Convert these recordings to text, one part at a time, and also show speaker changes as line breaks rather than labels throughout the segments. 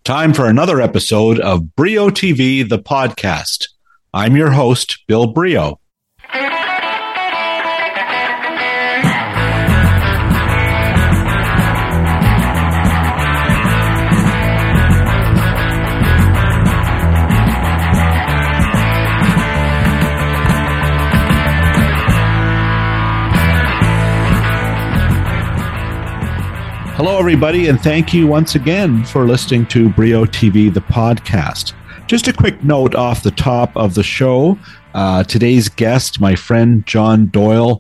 Time for another episode of Brio TV, the podcast. I'm your host, Bill Brio. Hello, everybody, and thank you once again for listening to Brio TV, the podcast. Just a quick note off the top of the show. Today's guest, my friend John Doyle,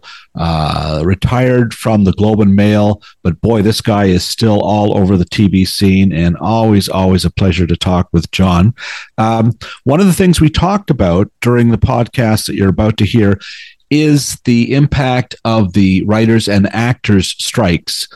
retired from the Globe and Mail, but boy, this guy is still all over the TV scene, and always a pleasure to talk with John. One of the things we talked about during the podcast that you're about to hear is the impact of the writers and actors strikes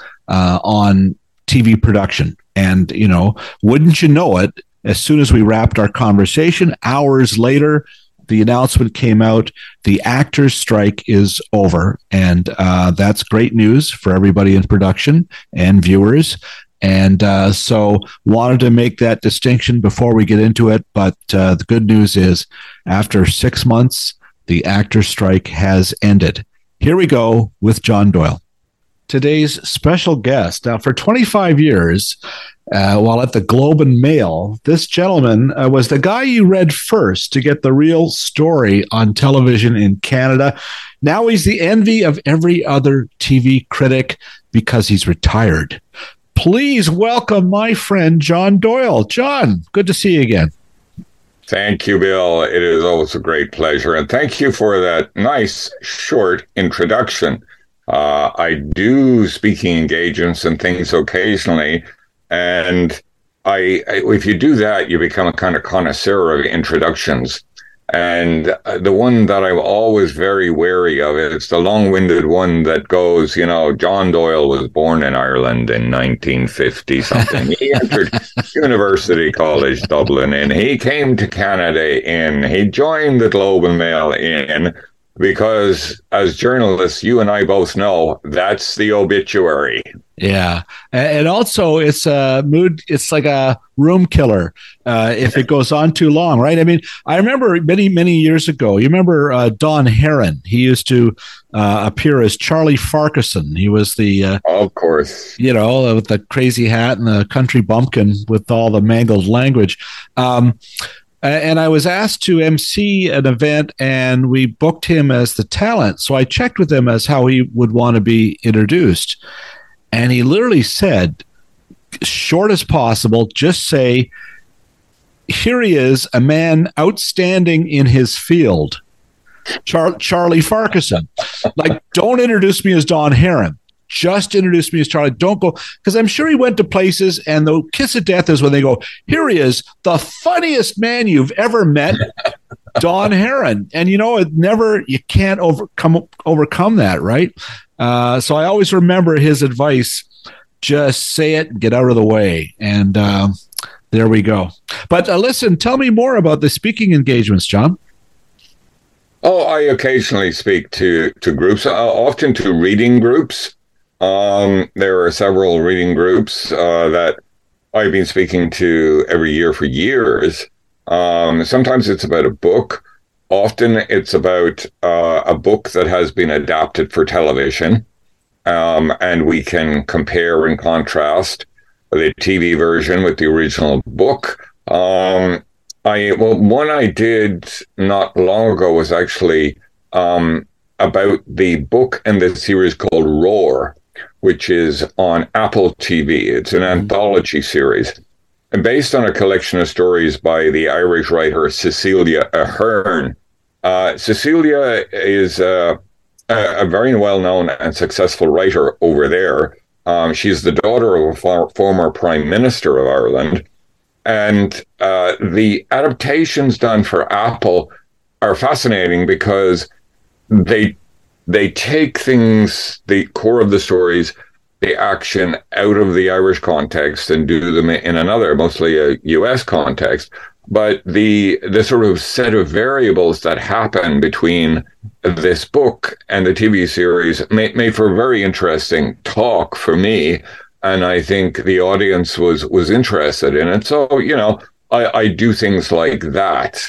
on TV production. And, you know, wouldn't you know it, as soon as we wrapped our conversation, hours later, the announcement came out, the actors' strike is over. And that's great news for everybody in production and viewers. And so wanted to make that distinction before we get into it. But the good news is, after 6 months, the actors' strike has ended. Here we go with John Doyle. Today's special guest. Now, for 25 years, while at the Globe and Mail, this gentleman was the guy you read first to get the real story on television in Canada. Now he's the envy of every other TV critic because he's retired. Please welcome my friend John Doyle. John, good to see you again.
Thank you, Bill. It is always a great pleasure. And thank you for that nice, short introduction. I do speaking engagements and things occasionally, and if you do that, you become a kind of connoisseur of introductions. And the one that I'm always very wary of, it's the long-winded one that goes, you know, John Doyle was born in Ireland in 1950 something. He entered University College Dublin, and he came to Canada he joined the Globe and Mail because as journalists, you and I both know that's the obituary. Yeah.
And also it's a mood. It's like a room killer if it goes on too long, right? I mean, I remember many years ago, you remember Don Herron. He used to appear as Charlie Farquharson. He was the...
of course.
You know, with the crazy hat and the country bumpkin with all the mangled language. And I was asked to MC an event, and we booked him as the talent. So I checked with him as how he would want to be introduced. And he literally said, short as possible, just say, here he is, a man outstanding in his field, Charlie Farquharson. Like, don't introduce me as Don Herron. Just introduce me as Charlie. Don't go, because I'm sure he went to places, and the kiss of death is when they go, here he is, the funniest man you've ever met, Don Herron. And you know, you can't overcome that, right? So I always remember his advice: just say it and get out of the way. And there we go. But listen, tell me more about the speaking engagements, John.
Oh, I occasionally speak to groups, often to reading groups. There are several reading groups that I've been speaking to every year for years. Sometimes it's about a book. Often it's about a book that has been adapted for television. And we can compare and contrast the TV version with the original book. One I did not long ago was actually about the book and the series called Roar, which is on Apple TV. It's an anthology series, and based on a collection of stories by the Irish writer Cecilia Ahern. Cecilia is a very well-known and successful writer over there. She's the daughter of a former Prime Minister of Ireland. And the adaptations done for Apple are fascinating because they take things, the core of the stories, the action, out of the Irish context and do them in another, mostly a US context. But the sort of set of variables that happen between this book and the TV series made for a very interesting talk for me and I think the audience was interested in it. So, I do things like that,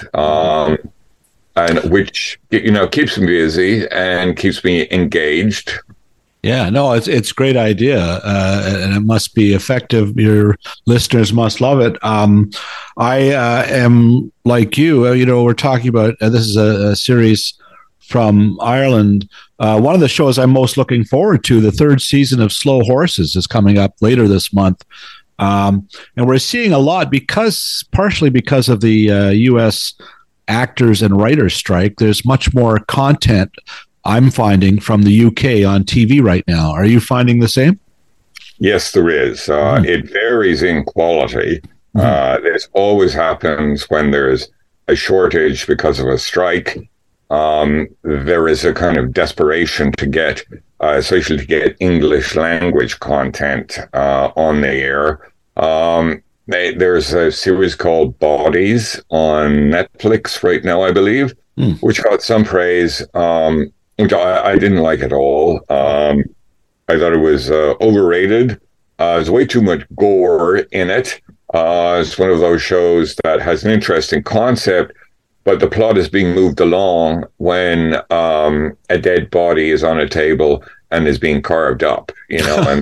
and which, keeps me busy and keeps me engaged.
Yeah, no, it's a great idea, and it must be effective. Your listeners must love it. I am like you. We're talking about this is a series from Ireland. One of the shows I'm most looking forward to, the third season of Slow Horses, is coming up later this month. And we're seeing a lot partially because of the U.S. actors and writers strike. There's much more content I'm finding from the UK on TV right now. Are you finding the same?
Yes, there is. It varies in quality. This always happens when there's a shortage because of a strike. There is a kind of desperation to get, especially to get English language content on the air. There's a series called Bodies on Netflix right now, I believe, which got some praise. Which I didn't like at all. I thought it was overrated. There's way too much gore in it. It's one of those shows that has an interesting concept, but the plot is being moved along when a dead body is on a table and is being carved up, and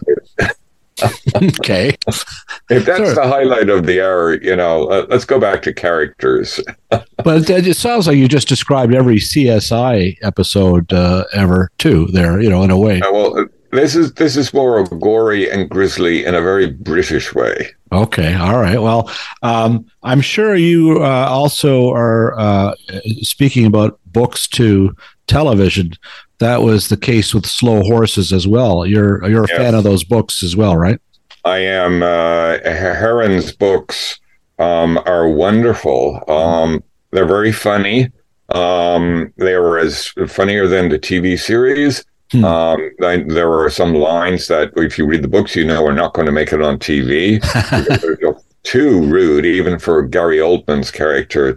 okay.
If that's the highlight of the hour, let's go back to characters.
But it sounds like you just described every CSI episode ever, too. There, in a way.
Well, this is more of gory and grisly in a very British way.
Okay, all right. Well, I'm sure you also are speaking about books to television. That was the case with Slow Horses as well. You're a fan of those books as well, right?
I am. Herron's books are wonderful. They're very funny. They were as funnier than the TV series. There were some lines that, if you read the books, are not going to make it on TV. They're too rude, even for Gary Oldman's character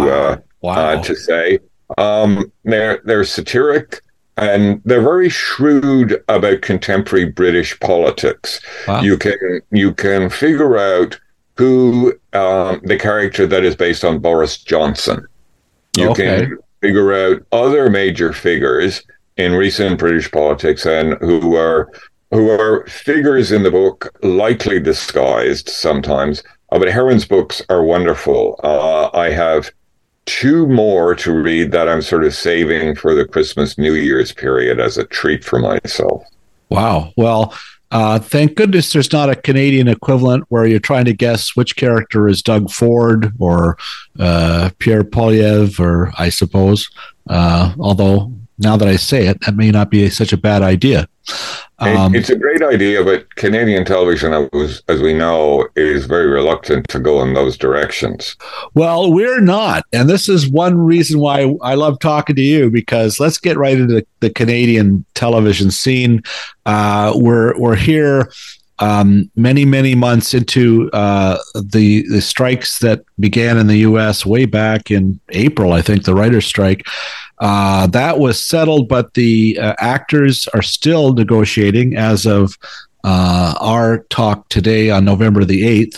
to say. They're satiric. And they're very shrewd about contemporary British politics. Wow. You can figure out who the character that is based on Boris Johnson. You can figure out other major figures in recent British politics and who are figures in the book, lightly disguised sometimes. But Herron's books are wonderful. I have 2 more to read that I'm sort of saving for the Christmas, New Year's period as a treat for myself.
Wow. Well, thank goodness there's not a Canadian equivalent where you're trying to guess which character is Doug Ford or Pierre Poilievre, or I suppose. Although, now that I say it, that may not be such a bad idea.
It's a great idea, but Canadian television, as we know, is very reluctant to go in those directions.
Well, we're not. And this is one reason why I love talking to you, because let's get right into the Canadian television scene. We're here many, many months into the strikes that began in the U.S. way back in April, I think, the writer's strike. That was settled, but the actors are still negotiating as of our talk today on November the 8th.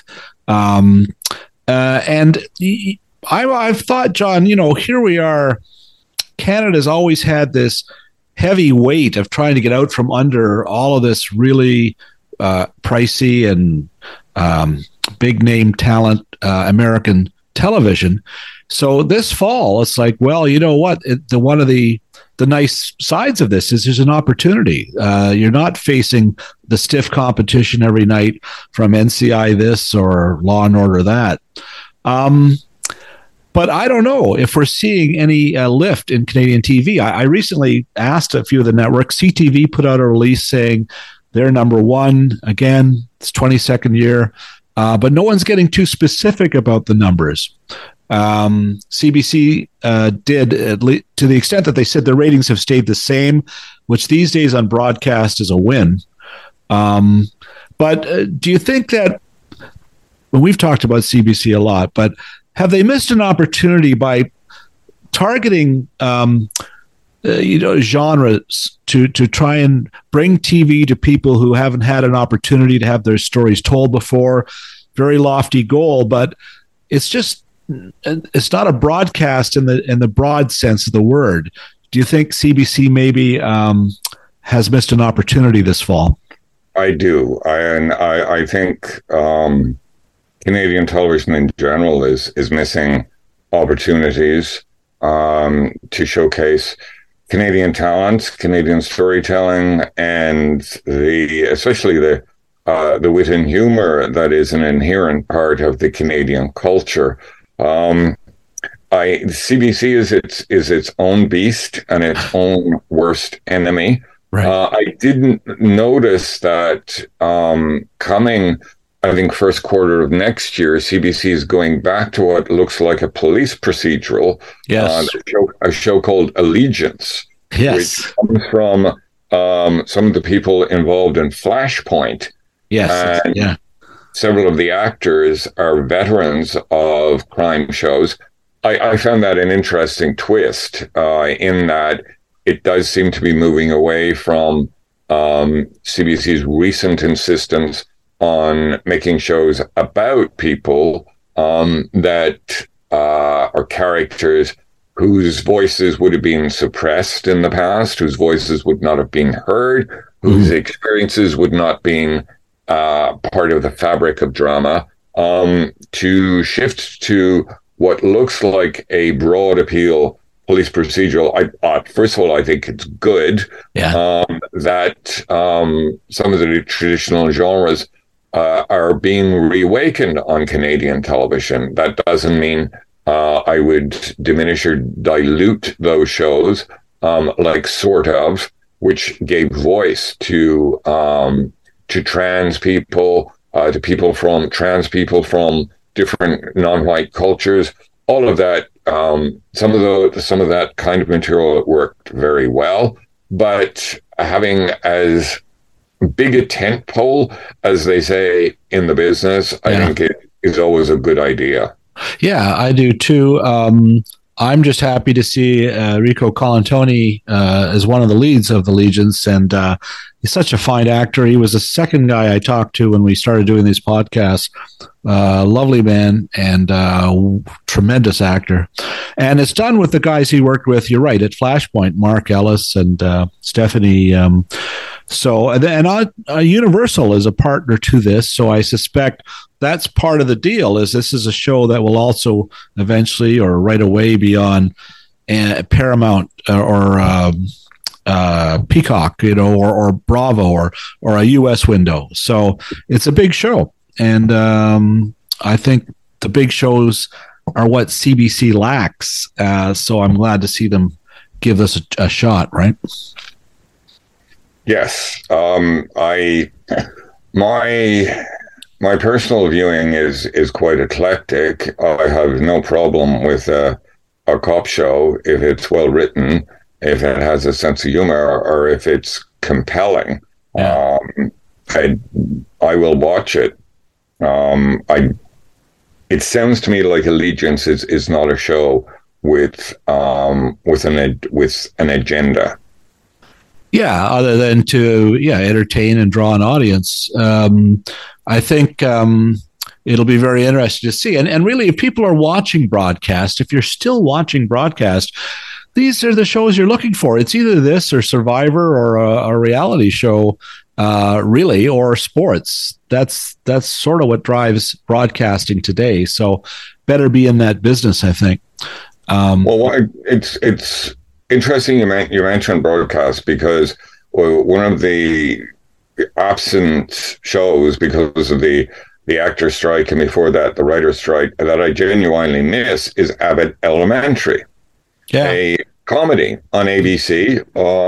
And I've thought, John, here we are. Canada's always had this heavy weight of trying to get out from under all of this really pricey and big name talent American television. So this fall, it's like, well, you know what? One of the nice sides of this is there's an opportunity. You're not facing the stiff competition every night from NCI this or Law and Order that. But I don't know if we're seeing any lift in Canadian TV. I recently asked a few of the networks. CTV put out a release saying they're number one. Again, it's 22nd year. But no one's getting too specific about the numbers. CBC did, at least to the extent that they said the ratings have stayed the same, which these days on broadcast is a win. But do you think that, well, we've talked about CBC a lot, but have they missed an opportunity by targeting genres to try and bring TV to people who haven't had an opportunity to have their stories told before. Very lofty goal, but it's not a broadcast in the broad sense of the word. Do you think CBC maybe has missed an opportunity this fall?
I do. I think Canadian television in general is missing opportunities to showcase Canadian talent, Canadian storytelling, and especially the wit and humor that is an inherent part of the Canadian culture. CBC is its own beast and its own worst enemy.
Right.
I didn't notice that coming, I think, first quarter of next year, CBC is going back to what looks like a police procedural.
Yes.
A show called Allegiance.
Yes.
Which comes from some of the people involved in Flashpoint.
Yes.
And
yeah.
Several of the actors are veterans of crime shows. I found that an interesting twist in that it does seem to be moving away from CBC's recent insistence on making shows about people that are characters whose voices would have been suppressed in the past, whose voices would not have been heard, whose experiences would not been part of the fabric of drama, to shift to what looks like a broad appeal police procedural. First of all, I think it's good that some of the traditional genres are being reawakened on Canadian television. That doesn't mean I would diminish or dilute those shows, like Sort of, which gave voice to trans people, to trans people from different non-white cultures. All of that, some of that kind of material worked very well, but having as big a tent pole, as they say in the business, I think it is always a good idea.
Yeah, I do too. I'm just happy to see Rico Colantoni as one of the leads of the Allegiance, and he's such a fine actor. He was the second guy I talked to when we started doing these podcasts. Lovely man and tremendous actor. And it's done with the guys he worked with, you're right, at Flashpoint, Mark Ellis and Stephanie. Universal is a partner to this, so I suspect that's part of the deal. Is this is a show that will also eventually or right away be on Paramount or Peacock, or Bravo or a U.S. window. So it's a big show, and I think the big shows are what CBC lacks. So I'm glad to see them give this a shot. Right?
Yes. My personal viewing is quite eclectic. I have no problem with a cop show if it's well written, if it has a sense of humor, or if it's compelling. I will watch it. It sounds to me like Allegiance is not a show with an agenda.
Yeah, other than to entertain and draw an audience. I think it'll be very interesting to see. And really, if people are watching broadcast, if you're still watching broadcast, these are the shows you're looking for. It's either this or Survivor or a reality show, really, or sports. That's sort of what drives broadcasting today. So better be in that business, I think.
It's interesting you mentioned broadcast, because one of the absent shows because of the actor strike and before that the writer strike that I genuinely miss is Abbott Elementary, a comedy on ABC,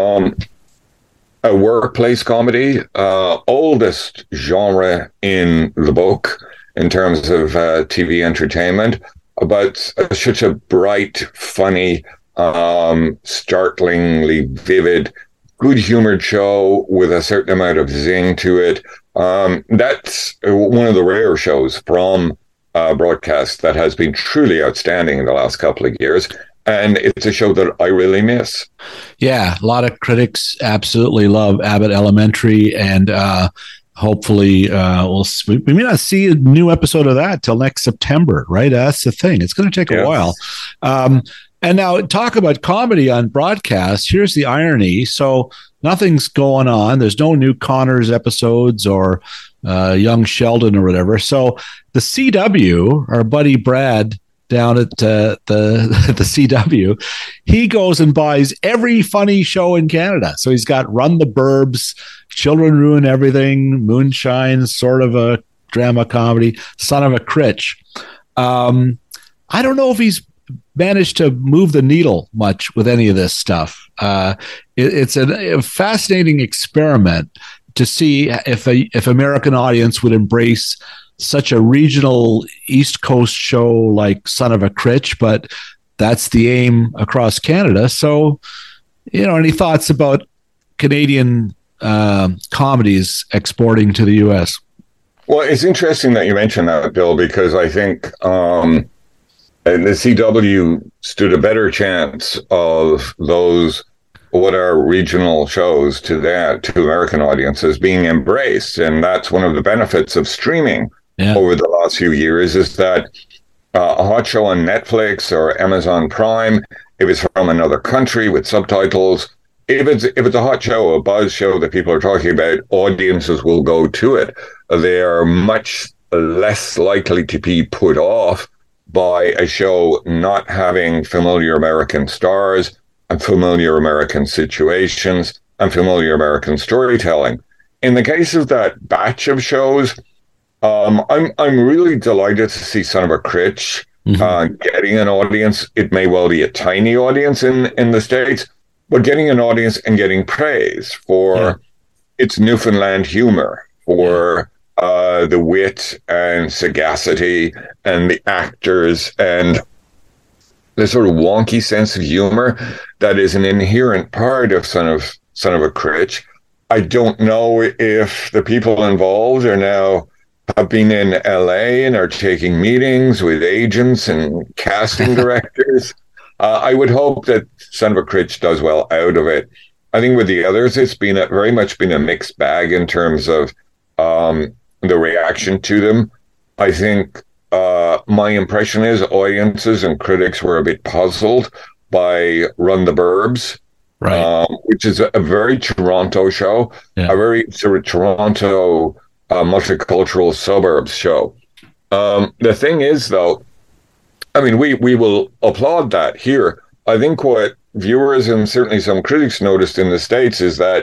a workplace comedy, oldest genre in the book in terms of TV entertainment, but such a bright, funny, startlingly vivid, good-humored show with a certain amount of zing to it. That's one of the rare shows from broadcast that has been truly outstanding in the last couple of years. And it's a show that I really miss.
Yeah, a lot of critics absolutely love Abbott Elementary, and hopefully we may not see a new episode of that till next September, right? That's the thing. It's going to take a while. And now talk about comedy on broadcast. Here's the irony. So nothing's going on. There's no new Connors episodes or Young Sheldon or whatever. So the CW, our buddy Brad down at the CW, he goes and buys every funny show in Canada. So he's got Run the Burbs, Children Ruin Everything, Moonshine, sort of a drama comedy, Son of a Critch. I don't know if he's managed to move the needle much with any of this stuff. It's a fascinating experiment to see if American audience would embrace such a regional East Coast show like Son of a Critch, but that's the aim across Canada. So, any thoughts about Canadian comedies exporting to the U.S.?
Well, it's interesting that you mentioned that, Bill, because I think the CW stood a better chance of those what are regional shows to American audiences being embraced. And that's one of the benefits of streaming over the last few years, is that a hot show on Netflix or Amazon Prime, if it's from another country with subtitles, if it's a hot show, a buzz show that people are talking about, audiences will go to it. They are much less likely to be put off by a show not having familiar American stars and familiar American situations and familiar American storytelling. In the case of that batch of shows, I'm really delighted to see Son of a Critch getting an audience. It may well be a tiny audience in the States, but getting an audience and getting praise for its Newfoundland humor, for the wit and sagacity and the actors and the sort of wonky sense of humor that is an inherent part of Son of a Critch. I don't know if the people involved have been in LA and are taking meetings with agents and casting directors. I would hope that Son of a Critch does well out of it. I think with the others, it's very much been a mixed bag in terms of the reaction to them. I think my impression is audiences and critics were a bit puzzled by Run the Burbs, right? Which is a very Toronto show, a very sort of Toronto multicultural suburbs show. The thing is, though, I mean, we will applaud that here. I think what viewers and certainly some critics noticed in the States is that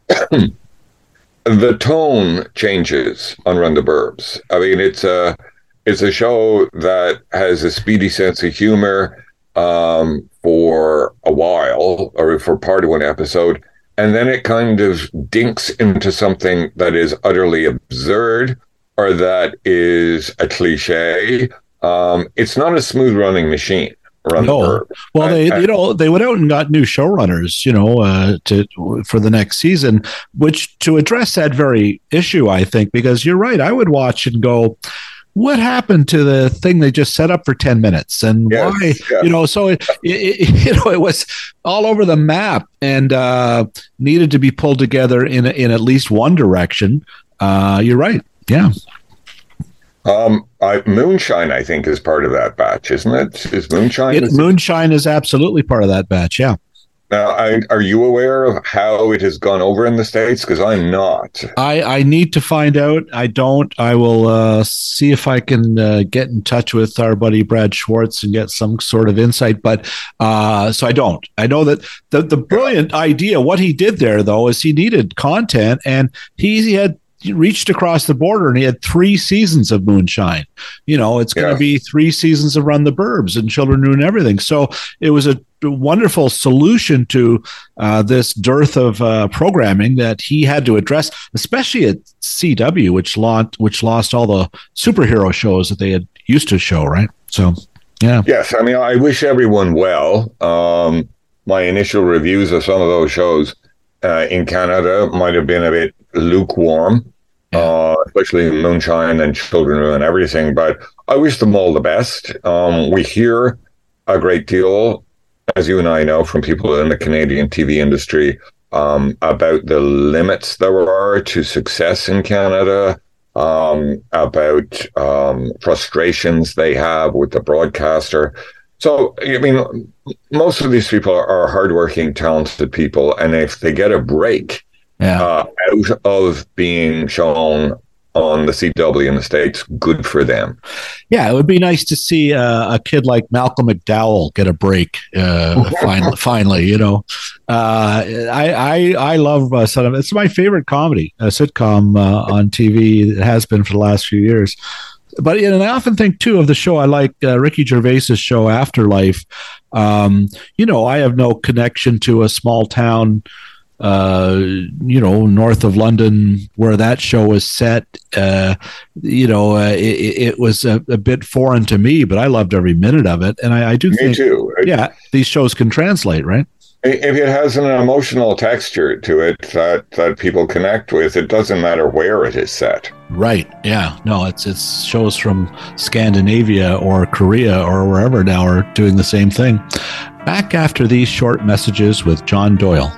the tone changes on Run the Burbs. I mean, it's a show that has a speedy sense of humor for a while, or for part of one episode, and then it kind of dinks into something that is utterly absurd or that is a cliche. It's not a smooth running machine.
No. Well, they went out and got new showrunners, for the next season, which to address that very issue, I think, because you're right, I would watch and go, what happened to the thing they just set up for 10 minutes and why, so it was all over the map and needed to be pulled together in at least one direction. You're right. Yeah.
Moonshine, I think, is part of that batch, isn't it? Is Moonshine?
Moonshine is absolutely part of that batch. Yeah.
Now, are you aware of how it has gone over in the States? Because I'm not.
I need to find out. I don't. I will see if I can get in touch with our buddy Brad Schwartz and get some sort of insight. But so I don't. I know that the brilliant idea, what he did there, though, is he needed content, and he had reached across the border and he had 3 seasons of Moonshine. It's going to be 3 seasons of Run the Burbs and Children Ruin Everything. So it was a wonderful solution to this dearth of programming that he had to address, especially at CW, which lost all the superhero shows that they had used to show, right? So, yeah. Yes,
I mean, I wish everyone well. My initial reviews of some of those shows in Canada might have been a bit lukewarm, especially Moonshine and Children Ruin Everything, but I wish them all the best. We hear a great deal as you and I know from people in the Canadian TV industry, about the limits there are to success in Canada, about frustrations they have with the broadcaster. So, I mean, most of these people are hardworking, talented people, and if they get a break out of being shown on the CW in the States, good for them.
Yeah, it would be nice to see a kid like Malcolm McDowell get a break finally. You know, I love it's my favorite comedy, a sitcom on TV. It has been for the last few years. But and I often think too of the show. I like Ricky Gervais's show Afterlife. You know, I have no connection to a small town, you know, north of London where that show was set. You know, it was a bit foreign to me, but I loved every minute of it. And I do think,
too.
Yeah, these shows can translate, right?
If it has an emotional texture to it that people connect with, it doesn't matter where it is set.
Right. Yeah. No, it's shows from Scandinavia or Korea or wherever now are doing the same thing. Back after these short messages with John Doyle.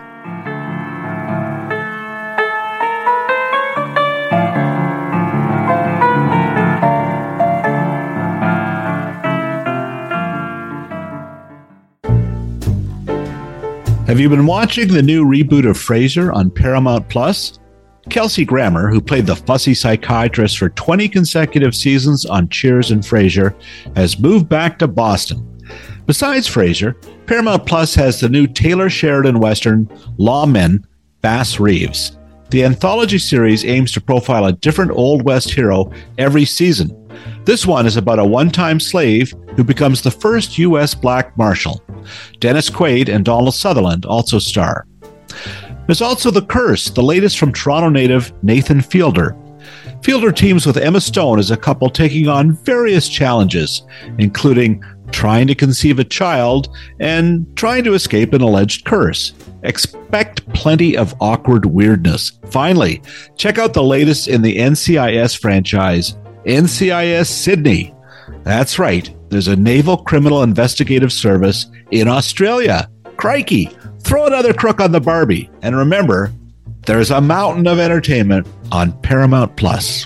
Have you been watching the new reboot of Frasier on Paramount Plus? Kelsey Grammer, who played the fussy psychiatrist for 20 consecutive seasons on Cheers and Frasier, has moved back to Boston. Besides Frasier, Paramount Plus has the new Taylor Sheridan Western, Lawmen, Bass Reeves. The anthology series aims to profile a different Old West hero every season. This one is about a one-time slave who becomes the first U.S. black marshal. Dennis Quaid and Donald Sutherland also star. There's also The Curse, the latest from Toronto native Nathan Fielder. Fielder teams with Emma Stone as a couple taking on various challenges, including trying to conceive a child and trying to escape an alleged curse. Expect plenty of awkward weirdness. Finally, check out the latest in the NCIS franchise, NCIS Sydney. That's right, there's a Naval Criminal Investigative Service in Australia. Crikey, throw another crook on the Barbie. And remember, there's a mountain of entertainment on Paramount Plus.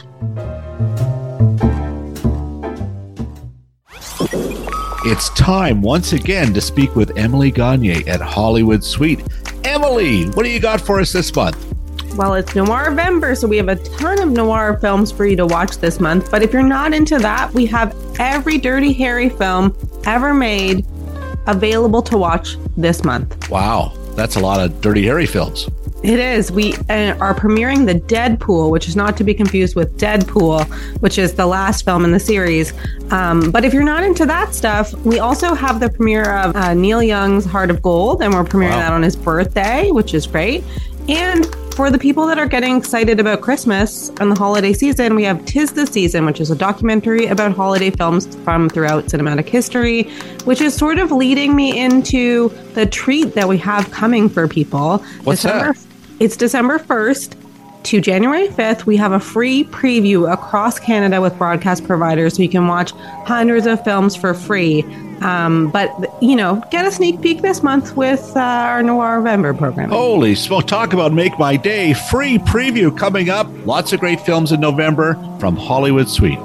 It's time once again to speak with Emily Gagne at Hollywood Suite. Emily, what do you got for us this month?
Well, it's Noir-vember, so we have a ton of noir films for you to watch this month. But if you're not into that, we have every Dirty Harry film ever made available to watch this month.
Wow, that's a lot of Dirty Harry films.
It is. We are premiering the Deadpool, which is not to be confused with Deadpool, which is the last film in the series. But if you're not into that stuff, we also have the premiere of Neil Young's Heart of Gold, and we're premiering that on his birthday, which is great. And for the people that are getting excited about Christmas and the holiday season, we have 'Tis the Season, which is a documentary about holiday films from throughout cinematic history, which is sort of leading me into the treat that we have coming for people.
What's that?
It's December 1st to January 5th. We have a free preview across Canada with broadcast providers, so you can watch hundreds of films for free. But, you know, get a sneak peek this month with our Noir-vember program.
Holy smoke, talk about make my day. Free preview coming up. Lots of great films in November from Hollywood Suite.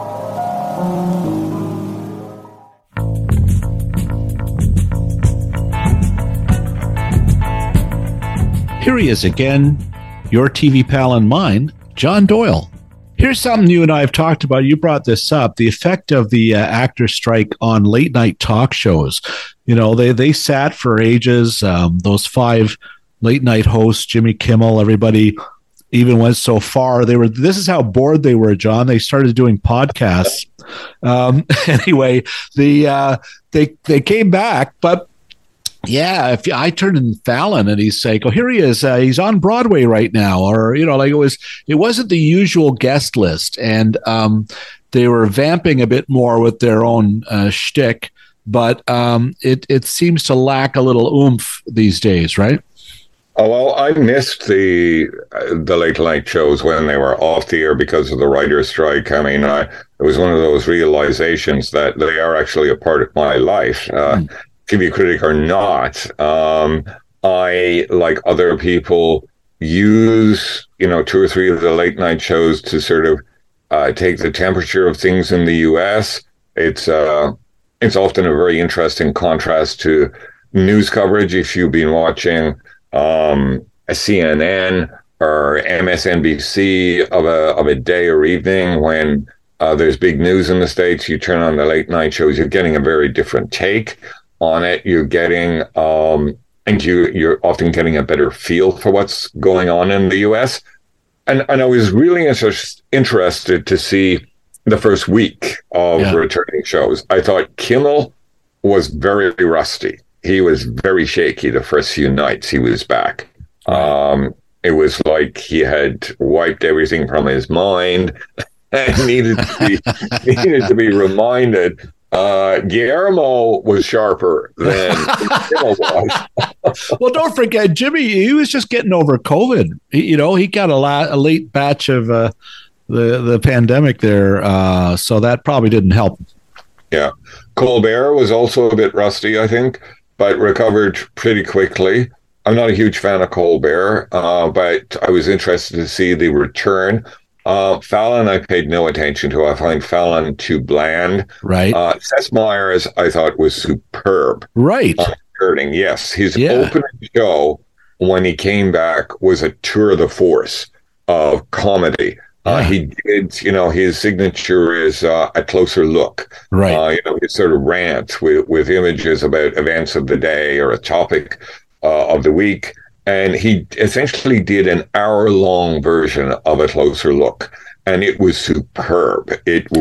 Here he is again, your TV pal and mine, John Doyle. Here's something you and I have talked about. You brought this up, the effect of the actor strike on late night talk shows. You know, they sat for ages. Those 5 late night hosts, Jimmy Kimmel, everybody even went so far. This is how bored they were, John. They started doing podcasts. Anyway, they came back, but yeah, if I turned in Fallon and he's like, "Oh, here he is. He's on Broadway right now," or you know, like it wasn't the usual guest list, and they were vamping a bit more with their own shtick, but it seems to lack a little oomph these days, right?
Oh, well, I missed the late night shows when they were off the air because of the writer's strike. I mean, it was one of those realizations that they are actually a part of my life. TV critic or not, I, like other people, use, 2 or 3 of the late night shows to sort of take the temperature of things in the US. It's often a very interesting contrast to news coverage. If you've been watching a CNN or MSNBC of a day or evening when there's big news in the States, you turn on the late night shows, you're getting a very different take on it. You're getting, and you're often getting a better feel for what's going on in the US. And I was really interested to see the first week of returning shows. I thought Kimmel was very rusty. He was very shaky the first few nights he was back. It was like he had wiped everything from his mind and needed to be reminded. Guillermo was sharper than Kimmel was.
Well, don't forget, Jimmy, he was just getting over COVID. He got a late batch of the pandemic there, so that probably didn't help.
Yeah. Colbert was also a bit rusty, I think, but recovered pretty quickly. I'm not a huge fan of Colbert, but I was interested to see the return. Fallon, I paid no attention to. I find Fallon too bland.
Right.
Seth Meyers, I thought, was superb.
Right.
Yes. His opening show when he came back was a tour de force of comedy. He did, his signature is a closer look.
Right.
His sort of rant with images about events of the day or a topic of the week. And he essentially did an hour-long version of a closer look. And it was superb.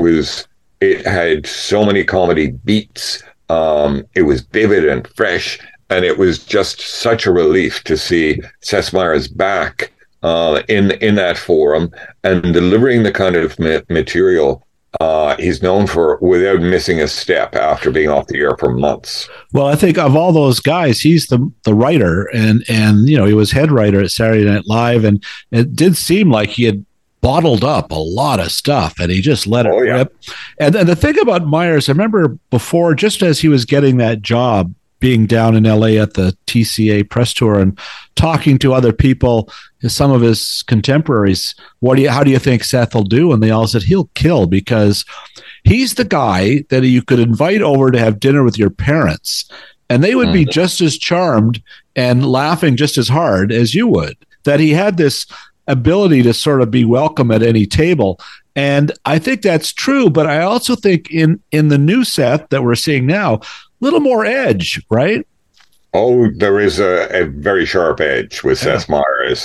It had so many comedy beats. It was vivid and fresh. And it was just such a relief to see Seth Meyers back in that forum and delivering the kind of material he's known for without missing a step after being off the air for months.
Well, I think of all those guys, he's the writer, and he was head writer at Saturday Night Live, and it did seem like he had bottled up a lot of stuff, and he just let it rip. And the thing about Meyers, I remember before, just as he was getting that job, being down in LA at the TCA press tour and talking to other people, some of his contemporaries, how do you think Seth will do? And they all said he'll kill, because he's the guy that you could invite over to have dinner with your parents, and they would be just as charmed and laughing just as hard as you would. That he had this ability to sort of be welcome at any table. And I think that's true, but I also think in the new Seth that we're seeing now, little more edge, right?
Oh, there is a very sharp edge with Seth Meyers.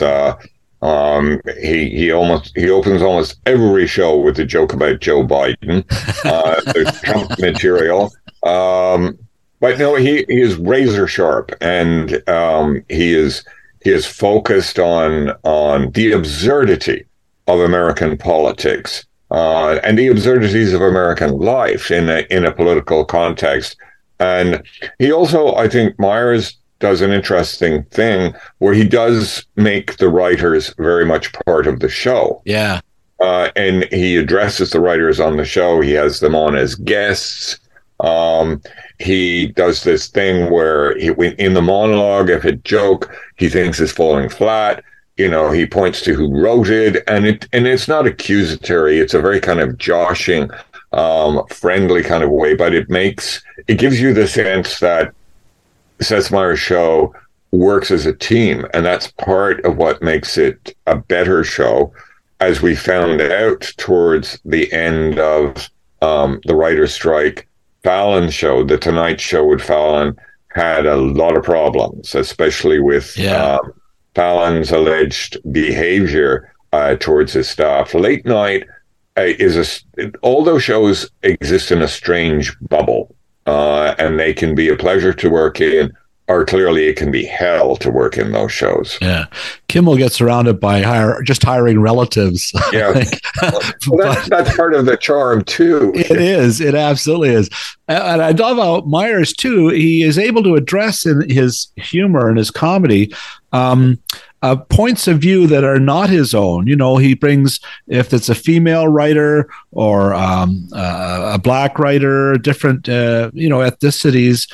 He opens almost every show with a joke about Joe Biden. There's Trump material. But no, he is razor sharp, and he is focused on the absurdity of American politics and the absurdities of American life in a political context. And he also, I think, Meyers does an interesting thing where he does make the writers very much part of the show.
Yeah.
And he addresses the writers on the show. He has them on as guests. He does this thing where in the monologue, if a joke he thinks is falling flat, he points to who wrote it, and it's not accusatory. It's a very kind of joshing, friendly kind of way, but it gives you the sense that Seth Meyers' show works as a team, and that's part of what makes it a better show. As we found out towards the end of the writer's strike, Fallon's show, The Tonight Show with Fallon, had a lot of problems, especially with Fallon's alleged behavior towards his staff. Late night all those shows exist in a strange bubble, and they can be a pleasure to work in, or clearly it can be hell to work in those shows.
Yeah. Kimmel gets surrounded by hiring relatives.
Yeah. Well, that's part of the charm too.
It is. It absolutely is. And I love how Meyers too, he is able to address in his humor and his comedy, points of view that are not his own. He brings, if it's a female writer or a black writer, different ethnicities.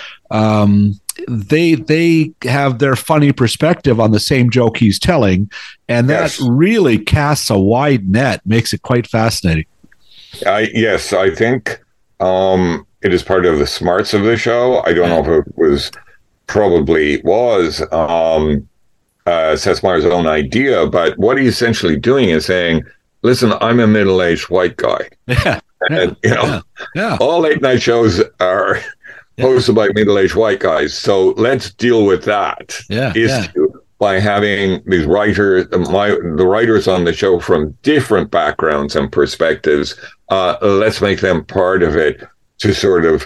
They have their funny perspective on the same joke he's telling, and that really casts a wide net, makes it quite fascinating.
Yes, I think it is part of the smarts of the show. I don't know if it was Seth Meyers' own idea, but what he's essentially doing is saying, listen, I'm a middle-aged white guy. And, all late night shows are hosted by middle-aged white guys. So let's deal with that issue by having these writers, the writers on the show from different backgrounds and perspectives. Let's make them part of it to sort of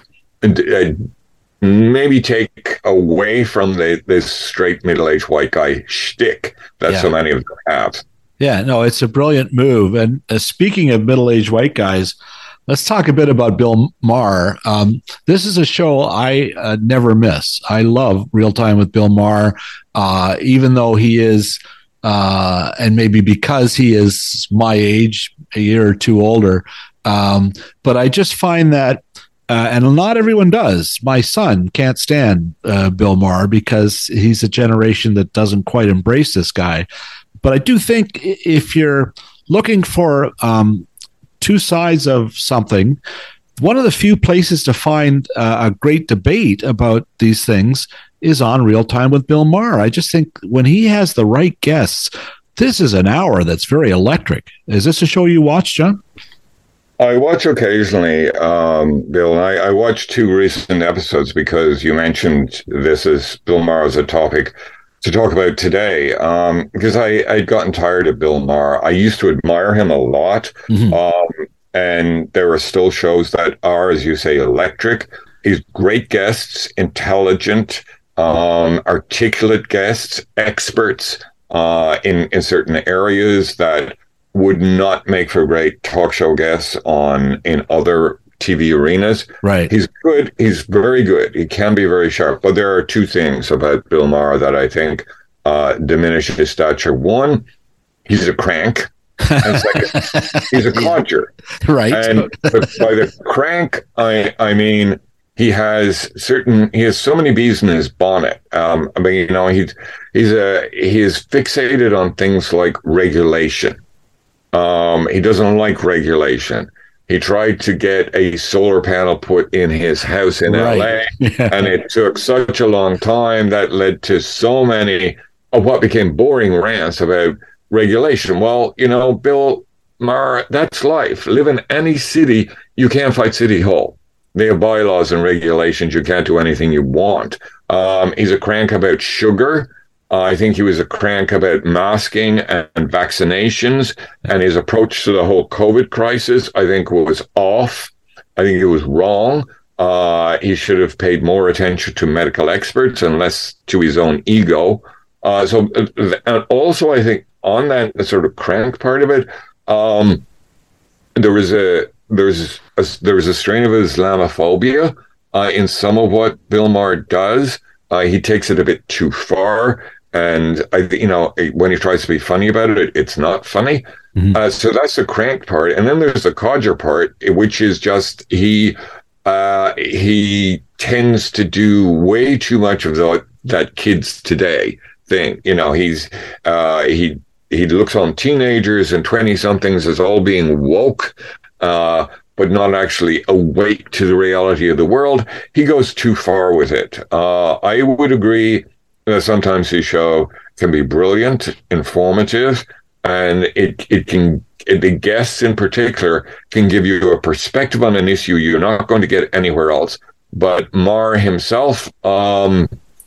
maybe take away from this straight middle-aged white guy shtick that so many of them have.
Yeah, no, it's a brilliant move. And speaking of middle-aged white guys, let's talk a bit about Bill Maher. This is a show I never miss. I love Real Time with Bill Maher, even though he is, and maybe because he is my age, a year or two older. But I just find that, and not everyone does. My son can't stand Bill Maher because he's a generation that doesn't quite embrace this guy. But I do think if you're looking for two sides of something, one of the few places to find a great debate about these things is on Real Time with Bill Maher. I just think when he has the right guests, this is an hour that's very electric. Is this a show you watch, John?
I watch occasionally, Bill, and I watched 2 recent episodes because you mentioned this as Bill Maher as a topic to talk about today, because I'd gotten tired of Bill Maher. I used to admire him a lot, and there are still shows that are, as you say, electric. He's great guests, intelligent, articulate guests, experts in certain areas that would not make for great talk show guests in other TV arenas.
Right.
He's good. He's very good. He can be very sharp. But there are 2 things about Bill Maher that I think diminish his stature. One, he's a crank. And second, he's a codger.
Right.
And by the crank, I mean he has so many bees in his bonnet. I mean, he is fixated on things like regulation. He doesn't like regulation. He tried to get a solar panel put in his house in LA, and it took such a long time that led to so many of what became boring rants about regulation. Well, Bill Maher, that's life. Live in any city, you can't fight City Hall. They have bylaws and regulations. You can't do anything you want. He's a crank about sugar. I think he was a crank about masking and vaccinations, and his approach to the whole COVID crisis, I think, was off. I think it was wrong. He should have paid more attention to medical experts and less to his own ego. And also, I think on that sort of crank part of it, there was a strain of Islamophobia in some of what Bill Maher does. He takes it a bit too far. And when he tries to be funny about it, it's not funny. Mm-hmm. So that's the crank part, and then there's the codger part, which is just he tends to do way too much of that kids today thing. He looks on teenagers and 20-somethings as all being woke, but not actually awake to the reality of the world. He goes too far with it. I would agree. Sometimes his show can be brilliant, informative, and the guests in particular can give you a perspective on an issue you're not going to get anywhere else. But Maher himself, I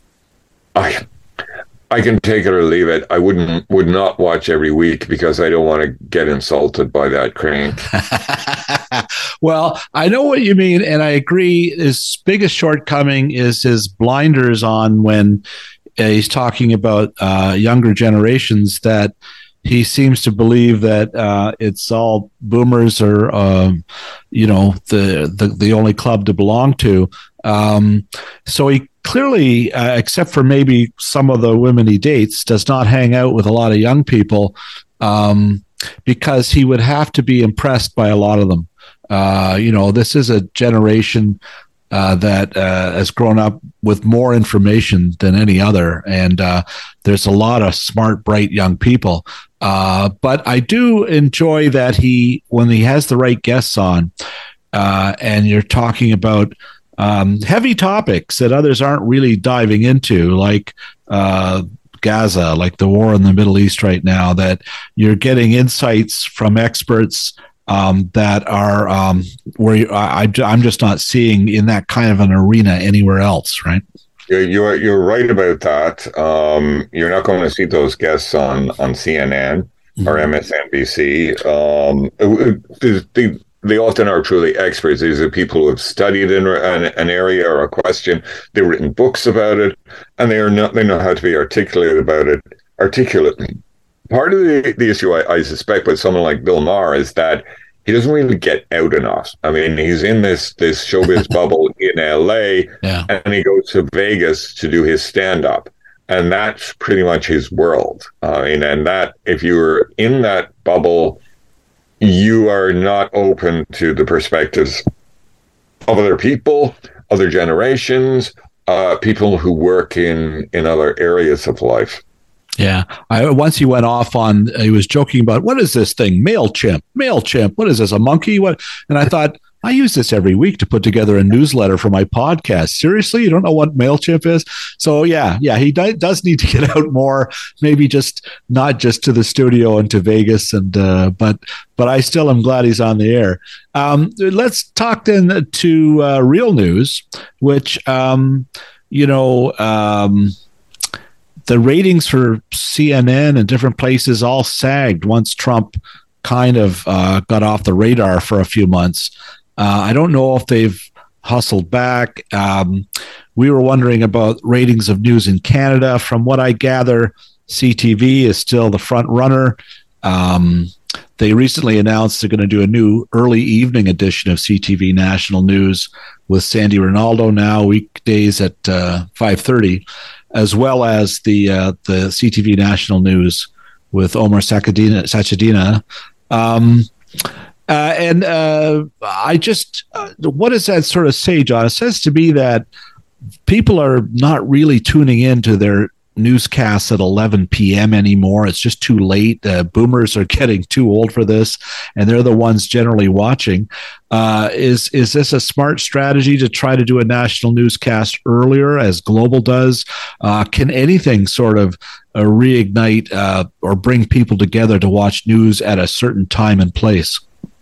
can take it or leave it. I would not watch every week because I don't want to get insulted by that crank.
Well, I know what you mean, and I agree. His biggest shortcoming is his blinders on when he's talking about younger generations, that he seems to believe that it's all boomers or the only club to belong to. So he clearly, except for maybe some of the women he dates, does not hang out with a lot of young people because he would have to be impressed by a lot of them. This is a generation that has grown up with more information than any other. And there's a lot of smart, bright young people. But I do enjoy that when he has the right guests on, and you're talking about heavy topics that others aren't really diving into, like Gaza, like the war in the Middle East right now, that you're getting insights from experts that are where I'm just not seeing in that kind of an arena anywhere else, right?
You're right about that. You're not going to see those guests on CNN or MSNBC. They often are truly experts. These are people who have studied in an area or a question. They've written books about it, and they know how to be articulate about it. Part of the issue, I suspect, with someone like Bill Maher is that he doesn't really get out enough. I mean, he's in this showbiz bubble in LA, and he goes to Vegas to do his stand-up. And that's pretty much his world. And that, if you're in that bubble, you are not open to the perspectives of other people, other generations, people who work in other areas of life.
Yeah. Once he went off on, he was joking about, what is this thing? MailChimp. What is this? A monkey? What? And I thought, I use this every week to put together a newsletter for my podcast. Seriously? You don't know what MailChimp is? So yeah, he does need to get out more, maybe not just to the studio and to Vegas. And, but I still am glad he's on the air. Let's talk then to real news, which, the ratings for CNN and different places all sagged once Trump kind of got off the radar for a few months. I don't know if they've hustled back. We were wondering about ratings of news in Canada. From what I gather, CTV is still the front runner. They recently announced they're going to do a new early evening edition of CTV National News with Sandy Ronaldo now, weekdays at 5:30. As well as the CTV National News with Omar Sachedina. I just, what does that sort of say, John? It says to me that people are not really tuning into their newscasts at 11 p.m. anymore. It's just too late. Boomers are getting too old for this, and they're the ones generally watching. Is this a smart strategy to try to do a national newscast earlier, as Global does? Can anything sort of reignite or bring people together to watch news at a certain time and place?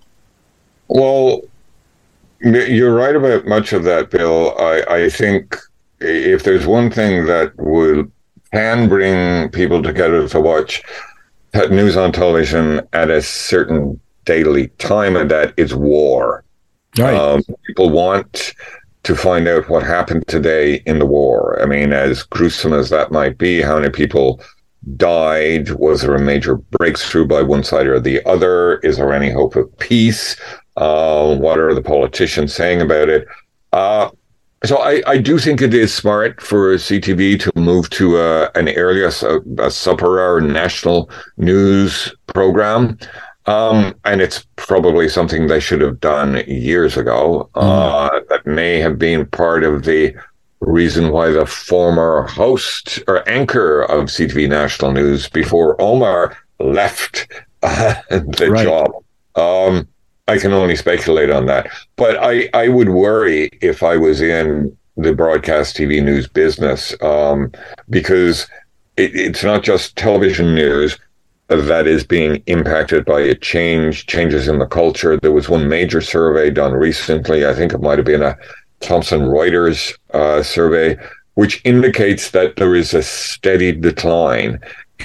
Well, you're right about much of that, Bill. I think if there's one thing that can bring people together to watch news on television at a certain daily time, and that is war. Right. People want to find out what happened today in the war. I mean, as gruesome as that might be, how many people died? Was there a major breakthrough by one side or the other? Is there any hope of peace? What are the politicians saying about it? So I do think it is smart for CTV to move to an earlier, a sub-hour national news program. And it's probably something they should have done years ago. That may have been part of the reason why the former host or anchor of CTV National News before Omar left the job. I can only speculate on that. But I would worry if I was in the broadcast TV news business, because it's not just television news that is being impacted by changes in the culture. There was one major survey done recently. I think it might have been a Thomson Reuters survey, which indicates that there is a steady decline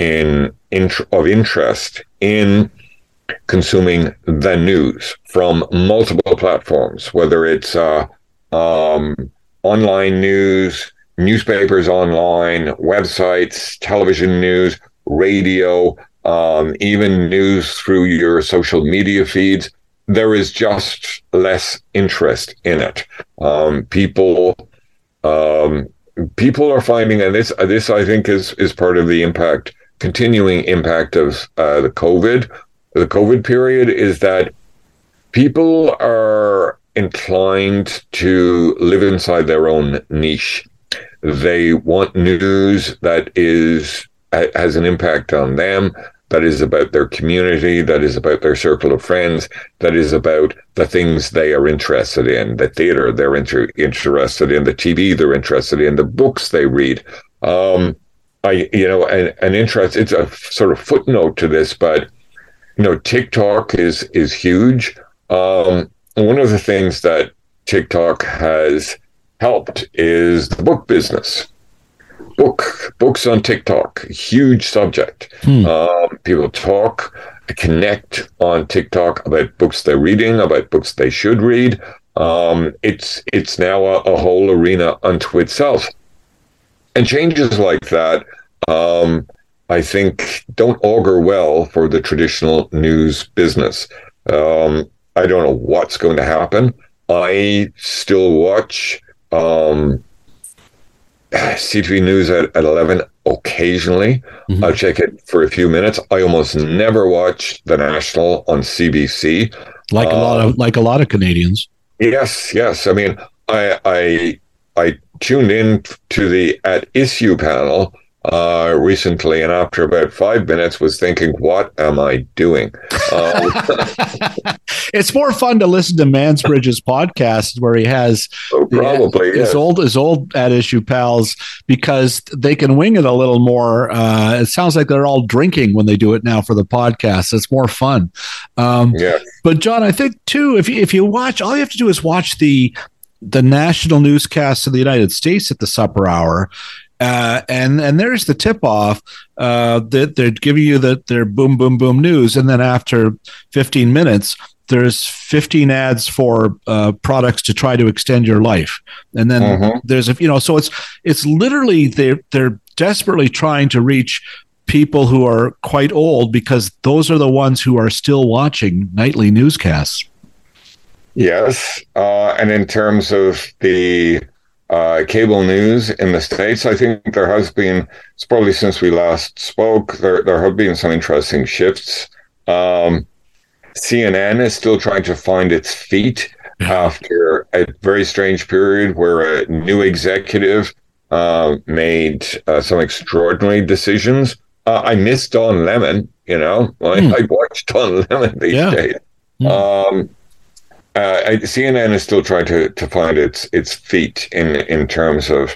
of interest in consuming the news from multiple platforms, whether it's online news, newspapers online, websites, television news, radio, even news through your social media feeds. There is just less interest in it. People people are finding, and this I think is part of the continuing impact of the COVID period, is that people are inclined to live inside their own niche. They want news that has an impact on them, that is about their community, that is about their circle of friends, that is about the things they are interested in, the theater they're interested in, the TV they're interested in, the books they read. An interest, it's a sort of footnote to this, but TikTok is huge. One of the things that TikTok has helped is the book business. Books on TikTok, huge subject. People connect on TikTok about books they're reading, about books they should read. It's now a whole arena unto itself. And changes like that, I think, don't augur well for the traditional news business. I don't know what's going to happen. I still watch CTV News at 11 occasionally. I'll check it for a few minutes. I almost never watch the National on CBC.
Like a lot of Canadians.
Yes. I mean, I tuned in to the At Issue panel recently, and after about 5 minutes was thinking, what am I doing?
It's more fun to listen to Mansbridge's podcast, where he has his old At Issue pals, because they can wing it a little more. It sounds like they're all drinking when they do it now for the podcast. It's more fun. But John, I think too, if you watch, all you have to do is watch the national newscasts of the United States at the supper hour. And there's the tip off that they're giving you their boom, boom, boom news. And then after 15 minutes, there's 15 ads for products to try to extend your life. And then there's so it's literally they're desperately trying to reach people who are quite old, because those are the ones who are still watching nightly newscasts.
Yes. And in terms of the cable news in the States, I think there has been, it's probably since we last spoke, there have been some interesting shifts. CNN is still trying to find its feet after a very strange period where a new executive made some extraordinary decisions. I miss Don Lemon, I watch Don Lemon these days. CNN is still trying to find its feet in terms of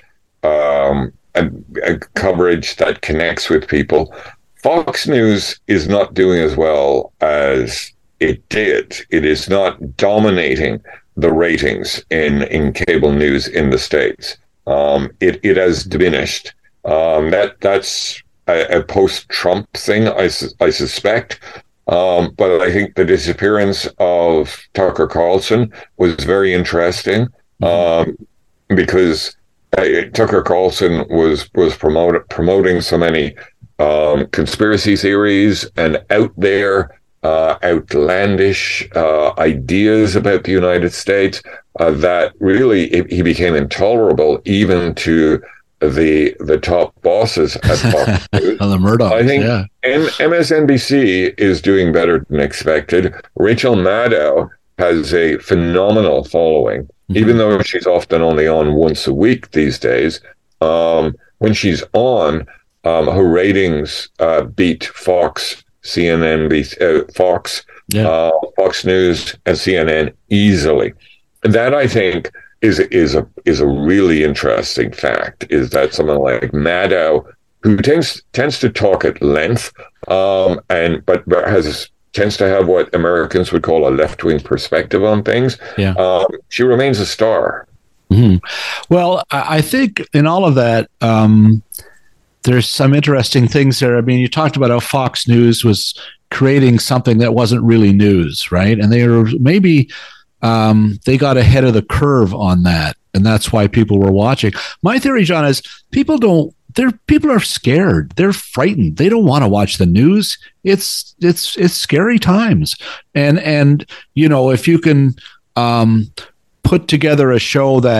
a coverage that connects with people. Fox News is not doing as well as it did. It is not dominating the ratings in cable news in the States. It has diminished. That's a post-Trump thing, I suspect. But I think the disappearance of Tucker Carlson was very interesting, because Tucker Carlson was promoting so many conspiracy theories and out there, outlandish ideas about the United States that really he became intolerable even to the top bosses at Fox News.
The Murdochs,
I think MSNBC is doing better than expected. Rachel Maddow has a phenomenal following, even though she's often only on once a week these days. When she's on, her ratings beat Fox, CNN, Fox News, and CNN easily. And that, I think, is a really interesting fact, is that someone like Maddow, who tends to talk at length, but tends to have what Americans would call a left-wing perspective on things. She remains a star.
Well, I think in all of that, there's some interesting things there. I mean, you talked about how Fox News was creating something that wasn't really news, right? And they were maybe they got ahead of the curve on that, and that's why people were watching. My theory, John, is people are scared. They're frightened. They don't want to watch the news. It's scary times. And if you can put together a show that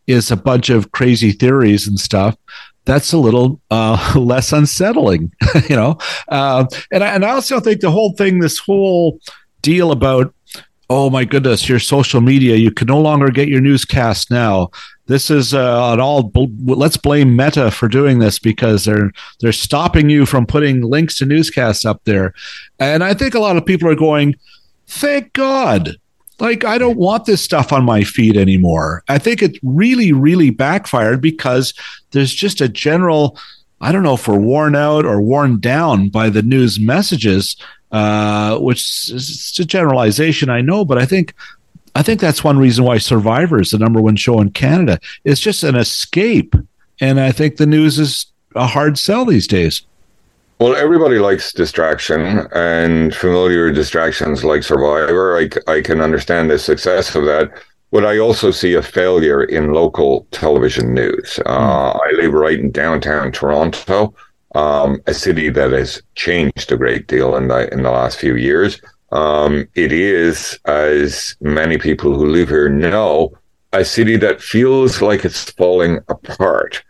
is a bunch of crazy theories and stuff, that's a little less unsettling, you know. And I also think the whole thing, this whole deal about, oh my goodness, your social media, you can no longer get your newscast now. This is let's blame Meta for doing this because they're stopping you from putting links to newscasts up there. And I think a lot of people are going, thank God. Like, I don't want this stuff on my feed anymore. I think it really, really backfired because there's just a general, I don't know if we're worn out or worn down by the news messages, which is a generalization, I know, but I think that's one reason why Survivor is the number one show in Canada. It's just an escape. And I think the news is a hard sell these days.
Well, everybody likes distraction, and familiar distractions like Survivor. I can understand the success of that, but I also see a failure in local television news. I live right in downtown Toronto, a city that has changed a great deal in the last few years. It is, as many people who live here know, a city that feels like it's falling apart.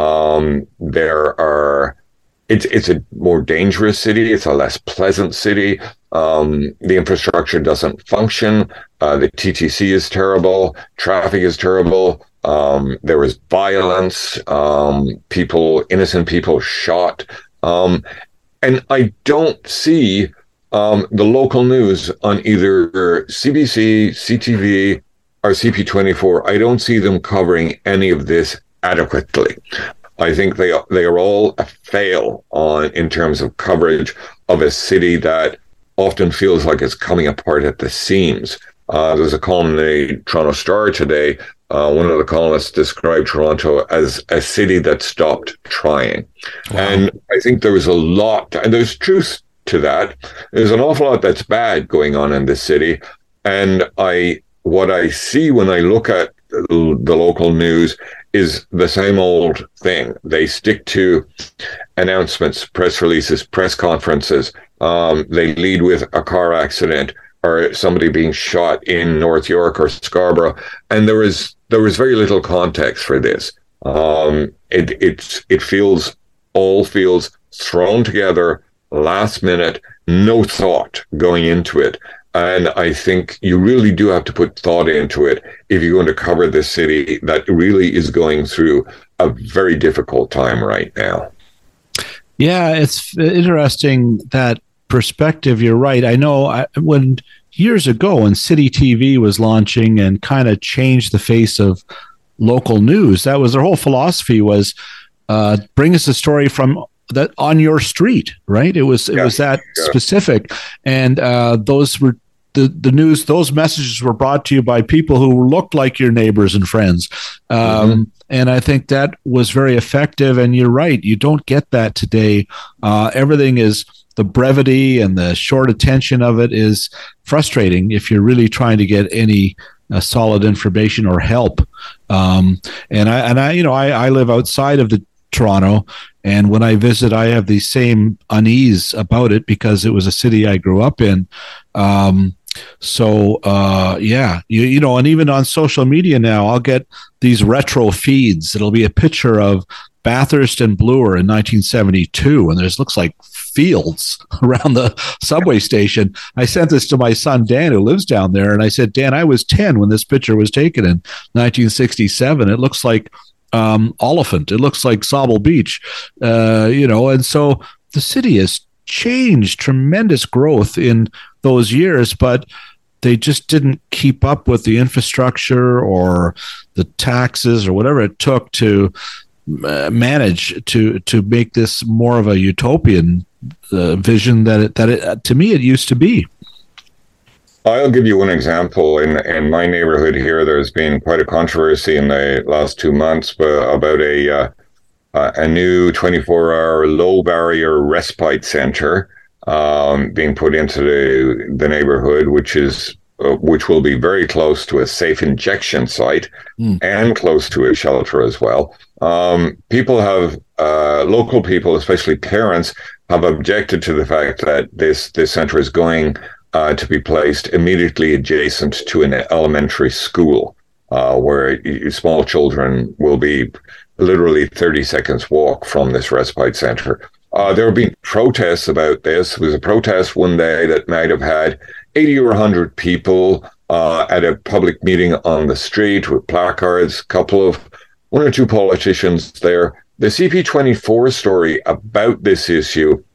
It's a more dangerous city. It's a less pleasant city. The infrastructure doesn't function. The TTC is terrible. Traffic is terrible. There is violence. Innocent people shot. And I don't see the local news on either CBC, CTV, or CP24. I don't see them covering any of this adequately. I think they are all a fail in terms of coverage of a city that often feels like it's coming apart at the seams. There's a column in the Toronto Star today. One of the columnists described Toronto as a city that stopped trying. Wow. And I think there was a lot, and there's truth to that. There's an awful lot that's bad going on in this city. And what I see when I look at the local news is the same old thing. They stick to announcements, press releases, press conferences. They lead with a car accident or somebody being shot in North York or Scarborough, and there was very little context for this. It feels thrown together last minute, no thought going into it. And I think you really do have to put thought into it if you're going to cover this city that really is going through a very difficult time right now.
Yeah, it's interesting, that perspective. You're right. I know when years ago when City TV was launching and kind of changed the face of local news, that was their whole philosophy, was bring us a story from that on your street, right? It was that specific. And those were the news, those messages were brought to you by people who looked like your neighbors and friends. And I think that was very effective. And you're right, you don't get that today. Everything is, the brevity and the short attention of it is frustrating if you're really trying to get any solid information or help. And I live outside of the Toronto, and when I visit, I have the same unease about it because it was a city I grew up in. And even on social media now, I'll get these retro feeds. It'll be a picture of Bathurst and Bloor in 1972, and there's looks like fields around the subway station. I sent this to my son Dan, who lives down there, and I said, Dan, I was 10 when this picture was taken in 1967. It looks like Oliphant. It looks like Sauble Beach, and so the city has changed, tremendous growth in those years, but they just didn't keep up with the infrastructure or the taxes or whatever it took to manage to make this more of a utopian vision that it to me it used to be.
I'll give you one example. In my neighborhood here, there's been quite a controversy in the last 2 months about a new 24-hour low-barrier respite center being put into the neighborhood, which will be very close to a safe injection site and close to a shelter as well. Local people, especially parents, have objected to the fact that this center is going to be placed immediately adjacent to an elementary school. where small children will be literally 30 seconds walk from this respite center. There have been protests about this. There was a protest one day that might have had 80 or 100 people at a public meeting on the street with placards, one or two politicians there. The CP24 story about this issue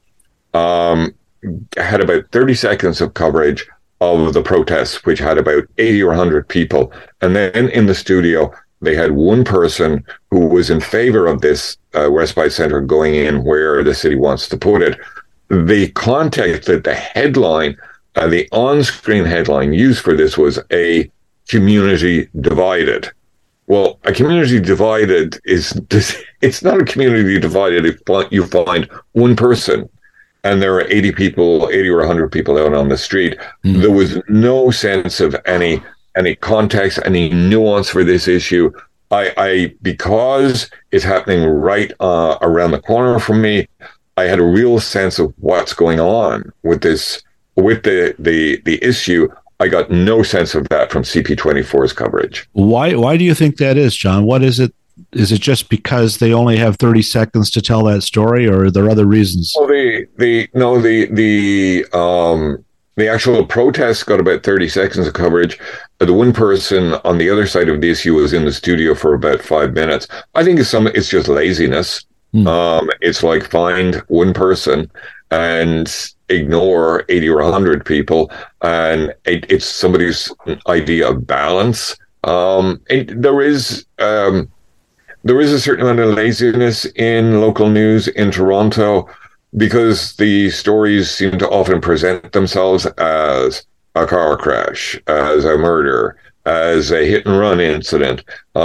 had about 30 seconds of coverage of the protests, which had about 80 or 100 people. And then in the studio, they had one person who was in favor of this respite center going in where the city wants to put it. The context that the headline, the on-screen headline used for this was a community divided. Well, a community divided it's not a community divided if you find one person and there are 80 or 100 people out on the street. Mm. There was no sense of any context, any nuance for this issue. Because it's happening right around the corner from me, I had a real sense of what's going on with this, with the issue. I got no sense of that from CP24's coverage.
Why do you think that is, John? What is it? Is it just because they only have 30 seconds to tell that story, or are there other reasons?
Well, the actual protest got about 30 seconds of coverage. The one person on the other side of the issue was in the studio for about 5 minutes. I think it's just laziness. It's like find one person and ignore 80 or 100 people, and it's somebody's idea of balance. There is a certain amount of laziness in local news in Toronto because the stories seem to often present themselves as a car crash, as a murder, as a hit and run incident.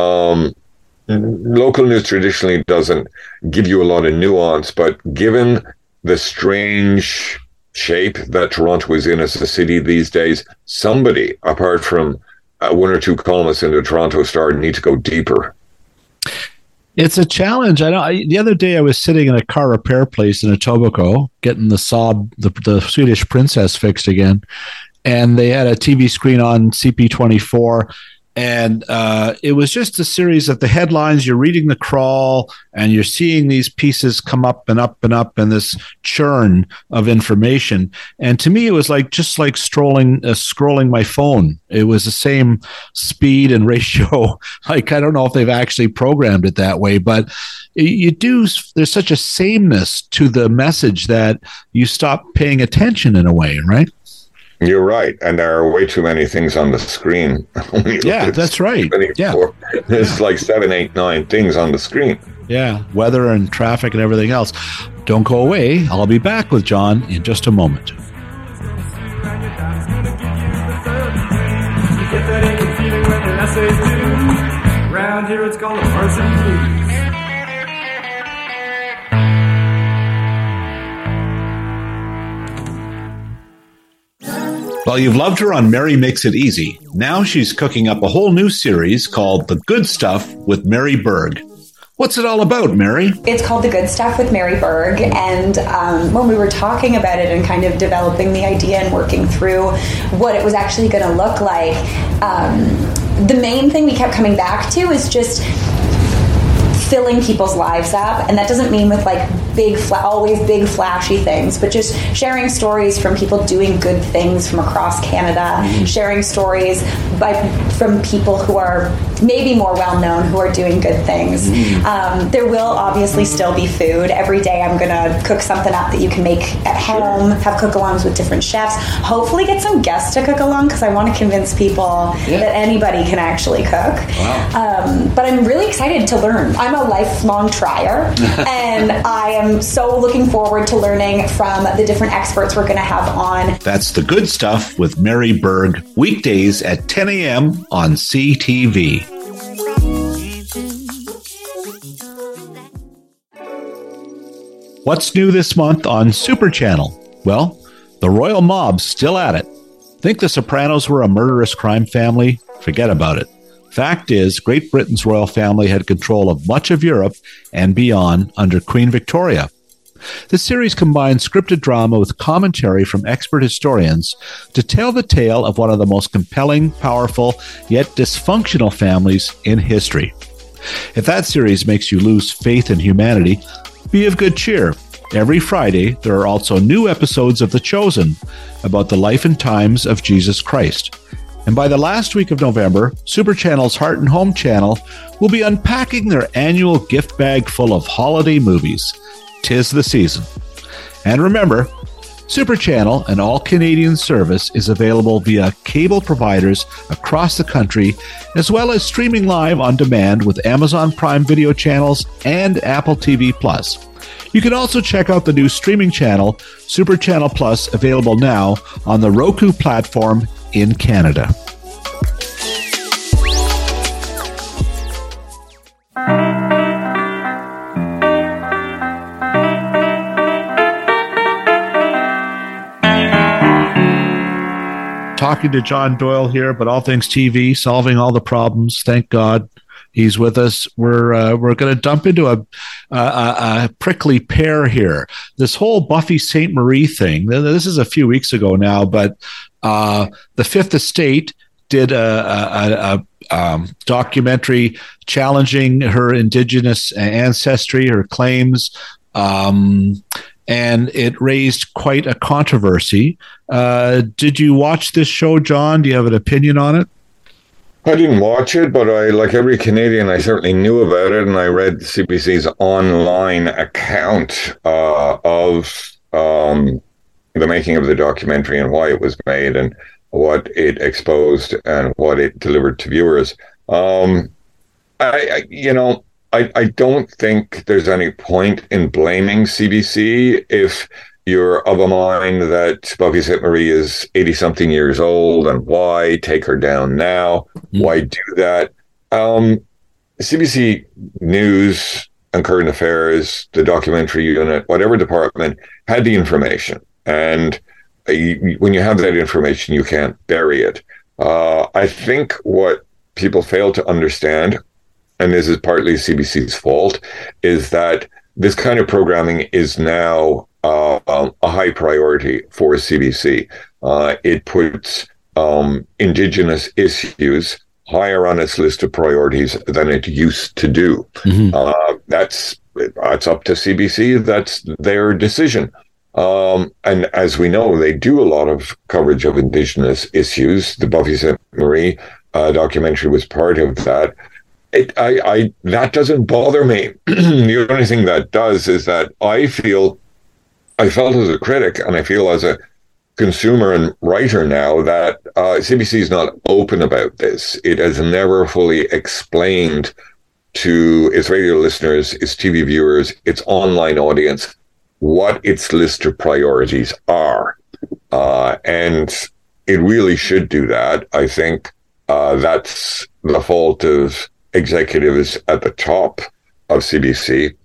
Local news traditionally doesn't give you a lot of nuance, but given the strange shape that Toronto is in as a city these days, somebody, apart from one or two columnists in the Toronto Star, need to go deeper.
It's a challenge. I know. The other day I was sitting in a car repair place in Etobicoke getting the Saab, the Swedish Princess fixed again, and they had a TV screen on CP24, and it was just a series of the headlines. You're reading the crawl, and you're seeing these pieces come up and up and up, and this churn of information. And to me, it was just like scrolling my phone. It was the same speed and ratio. Like, I don't know if they've actually programmed it that way, but there's such a sameness to the message that you stop paying attention in a way, right?
You're right. And there are way too many things on the screen.
Yeah, that's right. Yeah.
There's like 7, 8, 9 things on the screen.
Yeah, weather and traffic and everything else. Don't go away. I'll be back with John in just a moment. Around here it's called a Parson Blues. Well, you've loved her on Mary Makes It Easy. Now she's cooking up a whole new series called The Good Stuff with Mary Berg. What's it all about, Mary?
It's called The Good Stuff with Mary Berg, and when we were talking about it and kind of developing the idea and working through what it was actually going to look like, the main thing we kept coming back to is just filling people's lives up, and that doesn't mean with like always big flashy things, but just sharing stories from people doing good things from across Canada, sharing stories from people who are maybe more well-known who are doing good things. There will obviously still be food. Every day I'm gonna cook something up that you can make at home, have cook-alongs with different chefs, hopefully get some guests to cook along, because I want to convince people that anybody can actually cook. Wow. But I'm really excited to learn. I'm a lifelong trier, and I am so looking forward to learning from the different experts we're going to have on.
That's The Good Stuff with Mary Berg, weekdays at 10 a.m. on CTV. What's new this month on Super Channel? Well, the royal mob's still at it. Think the Sopranos were a murderous crime family? Forget about it. Fact is, Great Britain's royal family had control of much of Europe and beyond under Queen Victoria. The series combines scripted drama with commentary from expert historians to tell the tale of one of the most compelling, powerful, yet dysfunctional families in history. If that series makes you lose faith in humanity, be of good cheer. Every Friday, there are also new episodes of The Chosen about the life and times of Jesus Christ. And by the last week of November, Super Channel's Heart and Home channel will be unpacking their annual gift bag full of holiday movies. 'Tis the season. And remember, Super Channel, an all-Canadian service, is available via cable providers across the country, as well as streaming live on demand with Amazon Prime Video channels and Apple TV+. You can also check out the new streaming channel, Super Channel Plus, available now on the Roku platform in Canada. Talking to John Doyle here about all things TV, solving all the problems. Thank God he's with us. We're going to dump into a prickly pear here. This whole Buffy St. Marie thing. This is a few weeks ago now, but the Fifth Estate did a documentary challenging her Indigenous ancestry, her claims. And it raised quite a controversy. Did you watch this show, John? Do you have an opinion on it?
I didn't watch it, but I, like every Canadian, I certainly knew about it, and I read CBC's online account of the making of the documentary and why it was made and what it exposed and what it delivered to viewers. I don't think there's any point in blaming CBC if you're of a mind that Buffy St. Marie is 80-something years old, and why take her down now? Why do that? CBC News and Current Affairs, the documentary unit, whatever department, had the information. And when you have that information, you can't bury it. I think what people fail to understand, and this is partly CBC's fault, is that this kind of programming is now a high priority for CBC. It puts Indigenous issues higher on its list of priorities than it used to do. Mm-hmm. That's up to CBC. That's their decision. And as we know, they do a lot of coverage of Indigenous issues. The Buffy St. Marie documentary was part of that. That doesn't bother me. The only thing that does is that I felt as a critic, and I feel as a consumer and writer now, that CBC is not open about this. It has never fully explained to its radio listeners, its TV viewers, its online audience, what its list of priorities are. And it really should do that. I think that's the fault of executives at the top of CBC.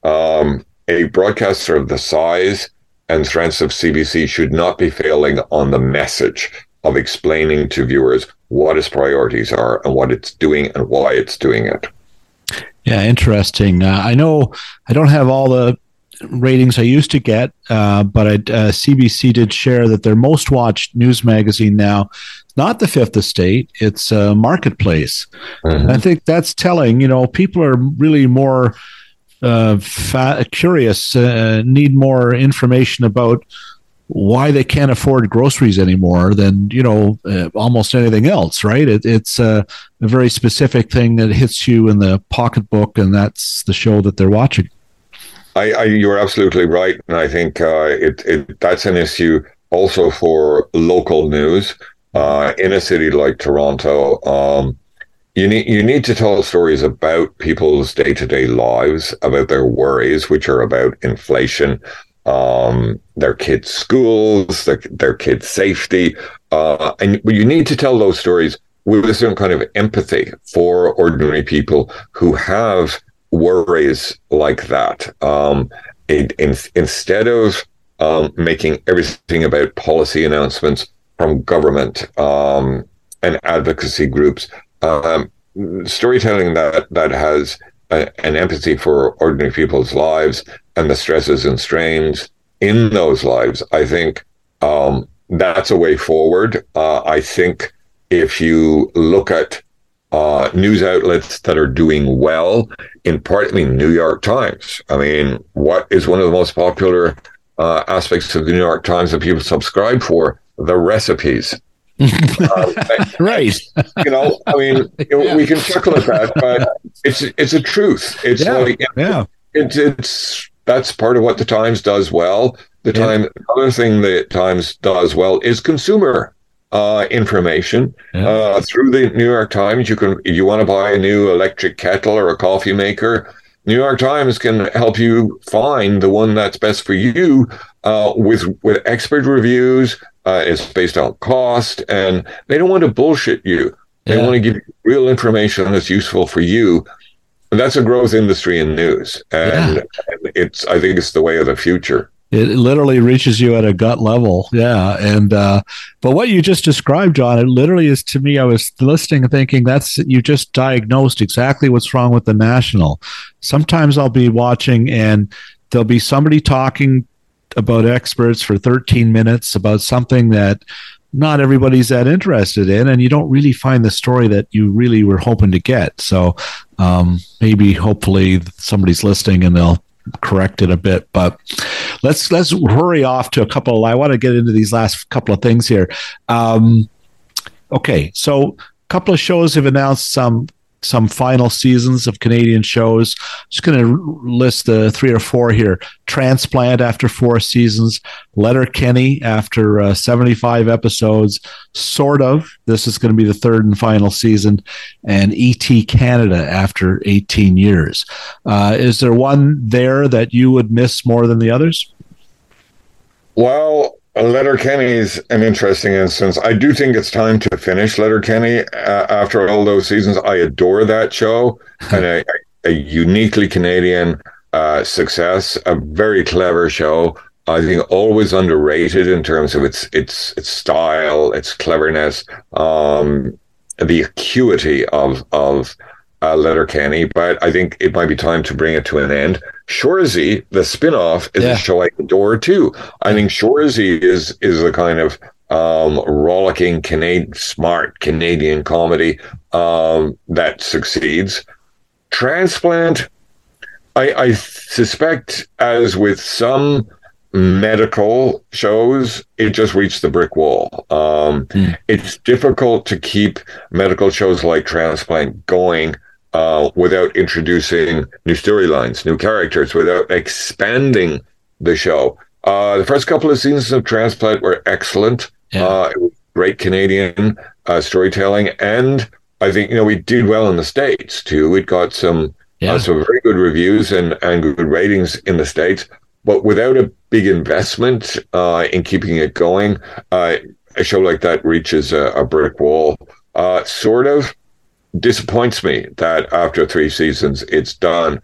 A broadcaster of the size and strengths of CBC should not be failing on the message of explaining to viewers what its priorities are and what it's doing and why it's doing it.
Yeah, interesting. I know I don't have all the ratings I used to get, but CBC did share that their most watched news magazine now, not the Fifth Estate, it's Marketplace. Mm-hmm. I think that's telling. People are really more curious, need more information about why they can't afford groceries anymore than almost anything else, right? It's a very specific thing that hits you in the pocketbook, and that's the show that they're watching. You're absolutely right, and I think that's an issue also for local news in a city like Toronto. You need to tell stories about people's day-to-day lives, about their worries, which are about inflation, their kids' schools, their kids' safety, and you need to tell those stories with a certain kind of empathy for ordinary people who have worries like that. Instead of making everything about policy announcements from government and advocacy groups, storytelling that has an empathy for ordinary people's lives
and the stresses and strains in those lives, I think that's a way forward. I think if you look at news outlets that are doing well, in part, New York Times. What is one of the most popular aspects of the New York Times that people subscribe for? The recipes.
Right.
We can chuckle at that, but it's a truth. It's it's that's part of what the Times does well. The other thing the Times does well is consumer information. Through the New York Times. You want to buy a new electric kettle or a coffee maker, New York Times can help you find the one that's best for you with expert reviews. It's based on cost, and they don't want to bullshit you. They want to give you real information that's useful for you. And that's a growth industry in news, and I think it's the way of the future.
It literally reaches you at a gut level. Yeah. And, but what you just described, John, it literally is, to me, I was listening and thinking you just diagnosed exactly what's wrong with the National. Sometimes I'll be watching and there'll be somebody talking about experts for 13 minutes about something that not everybody's that interested in, and you don't really find the story that you really were hoping to get. So hopefully somebody's listening and they'll correct it a bit, but let's hurry off to a couple. I want to get into these last couple of things here. Okay, so a couple of shows have announced some final seasons of Canadian shows. Just going to list the 3 or 4 here. Transplant after 4 seasons, Letterkenny after 75 episodes, Sort of, this is going to be the 3rd and final season, and E.T. Canada after 18 years. Is there one there that you would miss more than the others?
Well, Letterkenny is an interesting instance. I do think it's time to finish Letterkenny after all those seasons. I adore that show, and a uniquely Canadian success, a very clever show. I think always underrated in terms of its style, its cleverness, the acuity of Letterkenny. But I think it might be time to bring it to an end. Shoresy, the spin-off, is a show I adore too. I think Shoresy is a kind of rollicking smart Canadian comedy that succeeds. Transplant, I suspect, as with some medical shows, it just reached the brick wall. It's difficult to keep medical shows like Transplant going without introducing new storylines, new characters, without expanding the show. The first couple of seasons of Transplant were excellent. It was great Canadian storytelling, and I think we did well in the States too. It got some very good reviews and good ratings in the States, but without a big investment in keeping it going, a show like that reaches a brick wall. Sort of disappoints me that after 3 seasons it's done.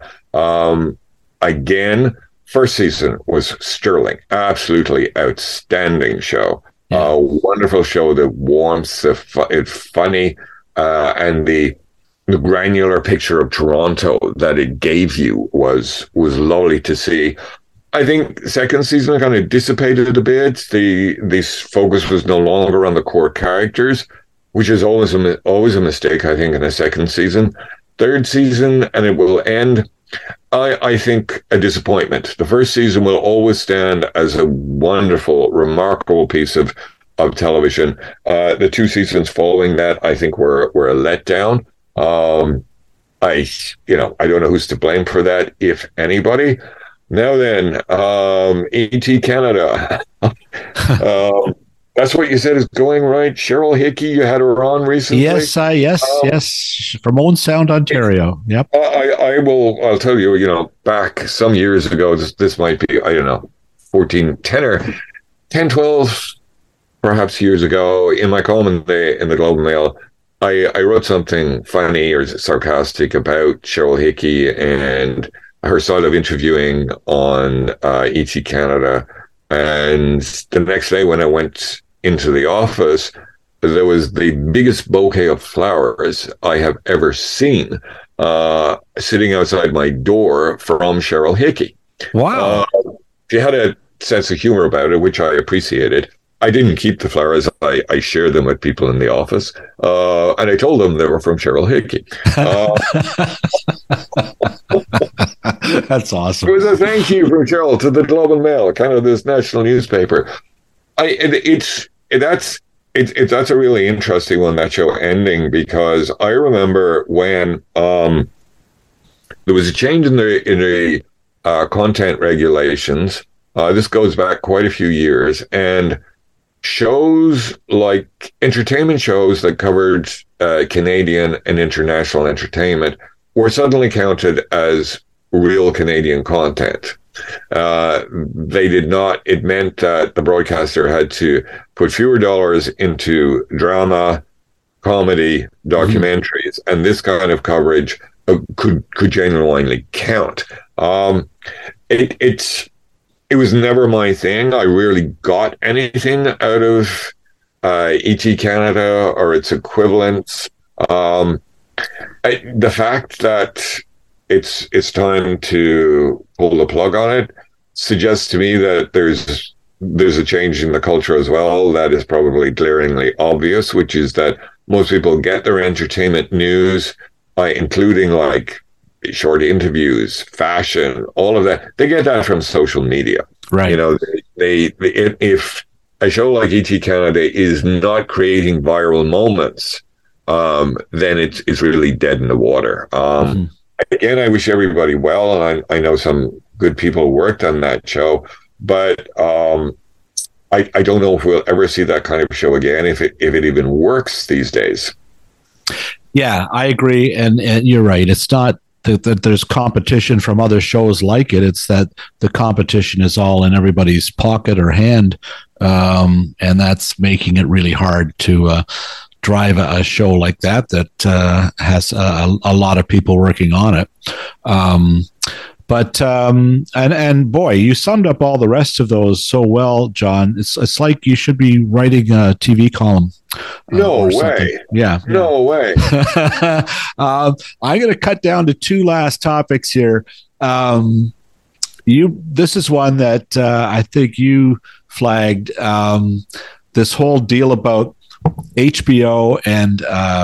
Again, first season was sterling, absolutely outstanding show. Wonderful show. The warmth, it's funny, and the granular picture of Toronto that it gave you was lovely to see. I think second season kind of dissipated a bit. This focus was no longer on the core characters, which is always a mistake, I think, in a second season. Third season, and it will end, I think, a disappointment. The first season will always stand as a wonderful, remarkable piece of television. The 2 seasons following that, I think, were a letdown. I don't know who's to blame for that, if anybody. Now then, E.T. Canada. That's what you said is going right. Cheryl Hickey, you had her on recently.
Yes, from Owen Sound, Ontario. Yep.
I'll tell you, back some years ago, this might be, 10, 12, perhaps years ago, in my column in the Globe and Mail, I wrote something funny or sarcastic about Cheryl Hickey and her style of interviewing on E.T. Canada. And the next day when I went into the office, there was the biggest bouquet of flowers I have ever seen sitting outside my door from Cheryl Hickey.
Wow.
She had a sense of humor about it, which I appreciated. I didn't keep the flowers. I shared them with people in the office. And I told them they were from Cheryl Hickey.
That's awesome.
It was a thank you from Cheryl to the Globe and Mail, kind of this national newspaper. That's a really interesting one, that show ending, because I remember when there was a change in the content regulations. This goes back quite a few years, and shows like entertainment shows that covered Canadian and international entertainment were suddenly counted as real Canadian content. They did not. It meant that the broadcaster had to put fewer dollars into drama, comedy, documentaries, and this kind of coverage could genuinely count. It was never my thing. I rarely got anything out of ET Canada or its equivalents. The fact that it's time to pull the plug on it suggests to me that there's a change in the culture as well that is probably glaringly obvious, which is that most people get their entertainment news, including like short interviews, fashion, all of that. They get that from social media.
Right.
You know, if a show like ET Canada is not creating viral moments, then it's really dead in the water. Again, I wish everybody well, and I know some good people worked on that show, but I don't know if we'll ever see that kind of show again, if it even works these days.
Yeah, I agree, and you're right. It's not that there's competition from other shows like it. It's that the competition is all in everybody's pocket or hand, and that's making it really hard to drive a show like that has a lot of people working on it. But boy, you summed up all the rest of those so well, John. It's like you should be writing a TV column.
No way.
Yeah.
No way.
I'm going to cut down to two last topics here. This is one that I think you flagged. This whole deal about HBO and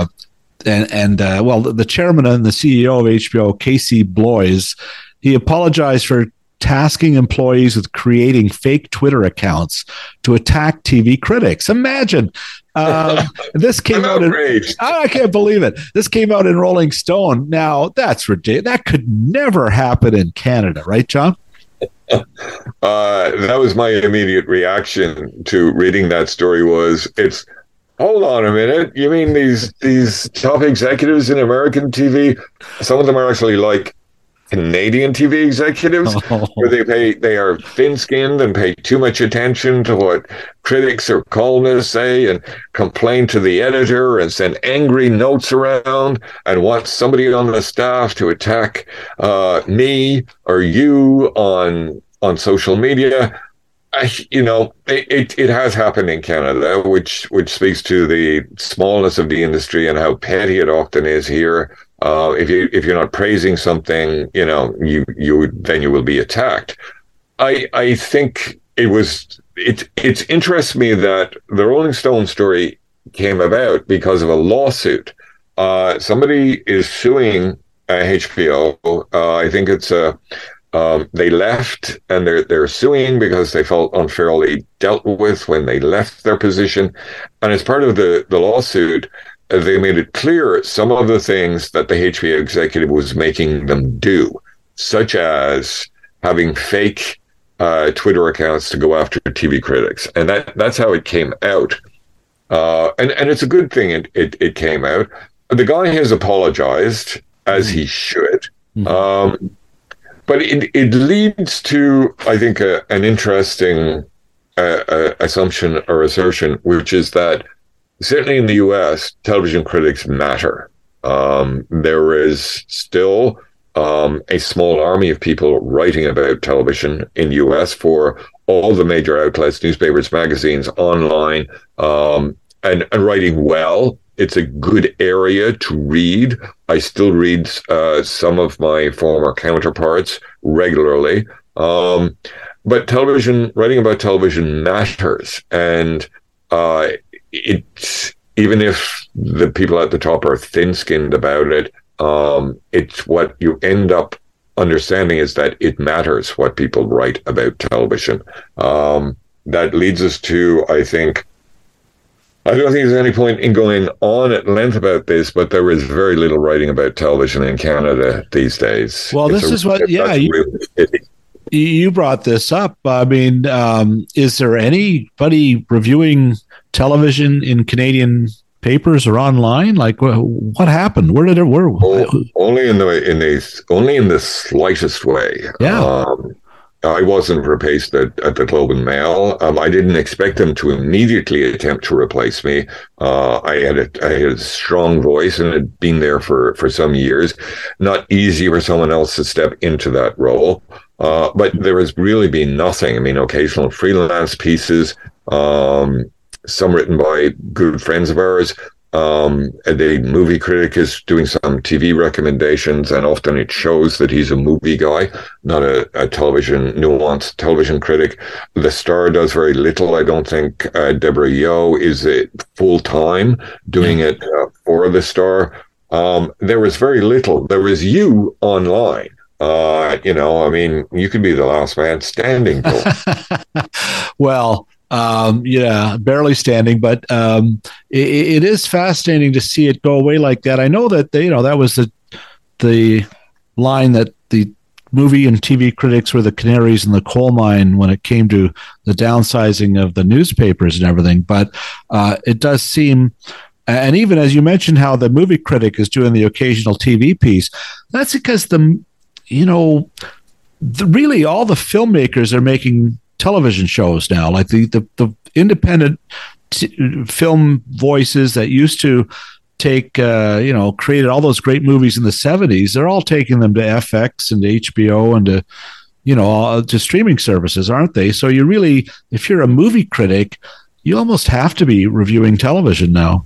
the chairman and the CEO of HBO, Casey Bloys, he apologized for tasking employees with creating fake Twitter accounts to attack TV critics. Imagine. This came out I can't believe it. This came out in Rolling Stone. Now, that's ridiculous. That could never happen in Canada, right, John?
That was my immediate reaction to reading that story. Hold on a minute. You mean these top executives in American TV? Some of them are actually like Canadian TV executives, where they are thin-skinned and pay too much attention to what critics or columnists say, and complain to the editor and send angry notes around and want somebody on the staff to attack me or you on social media. It has happened in Canada, which speaks to the smallness of the industry and how petty it often is here. If you're not praising something, you will be attacked. I think it interests me that the Rolling Stone story came about because of a lawsuit. Somebody is suing HBO. I think it's they left, and they're suing because they felt unfairly dealt with when they left their position. And as part of the lawsuit, they made it clear some of the things that the HBO executive was making them do, such as having fake Twitter accounts to go after TV critics. And that's how it came out. And it's a good thing it came out. The guy has apologized, as he should. But it leads to, I think, an interesting assumption or assertion, which is that certainly in the U.S., television critics matter. There is still a small army of people writing about television in the U.S. for all the major outlets, newspapers, magazines, online, and writing well. It's a good area to read. I still read some of my former counterparts regularly. But writing about television matters. And it's, even if the people at the top are thin-skinned about it, it's what you end up understanding is that it matters what people write about television. That leads us to, I don't think there's any point in going on at length about this, but there is very little writing about television in Canada these days.
Well, you brought this up. I mean, is there anybody reviewing television in Canadian papers or online? Like, what happened? Where did it?
Only in the slightest way.
Yeah.
I wasn't replaced at the Globe and Mail. I didn't expect them to immediately attempt to replace me. I had a strong voice and had been there for some years. Not easy for someone else to step into that role. But there has really been nothing. I mean, occasional freelance pieces, some written by good friends of ours. The movie critic is doing some TV recommendations, and often it shows that he's a movie guy, not a nuanced television critic. The Star does very little. I don't think Deborah Yo is full-time doing it for The Star. There was very little. There was you online. I mean, you could be the last man standing.
Well, barely standing, but it is fascinating to see it go away like that. I know that that was the line that the movie and TV critics were the canaries in the coal mine when it came to the downsizing of the newspapers and everything. But it does seem, and even as you mentioned, how the movie critic is doing the occasional TV piece, that's because really all the filmmakers are making television shows now, like the independent film voices that used to take created all those great movies in the 70s. They're all taking them to FX and to HBO and to streaming services, aren't they? So you really, if you're a movie critic, you almost have to be reviewing television now.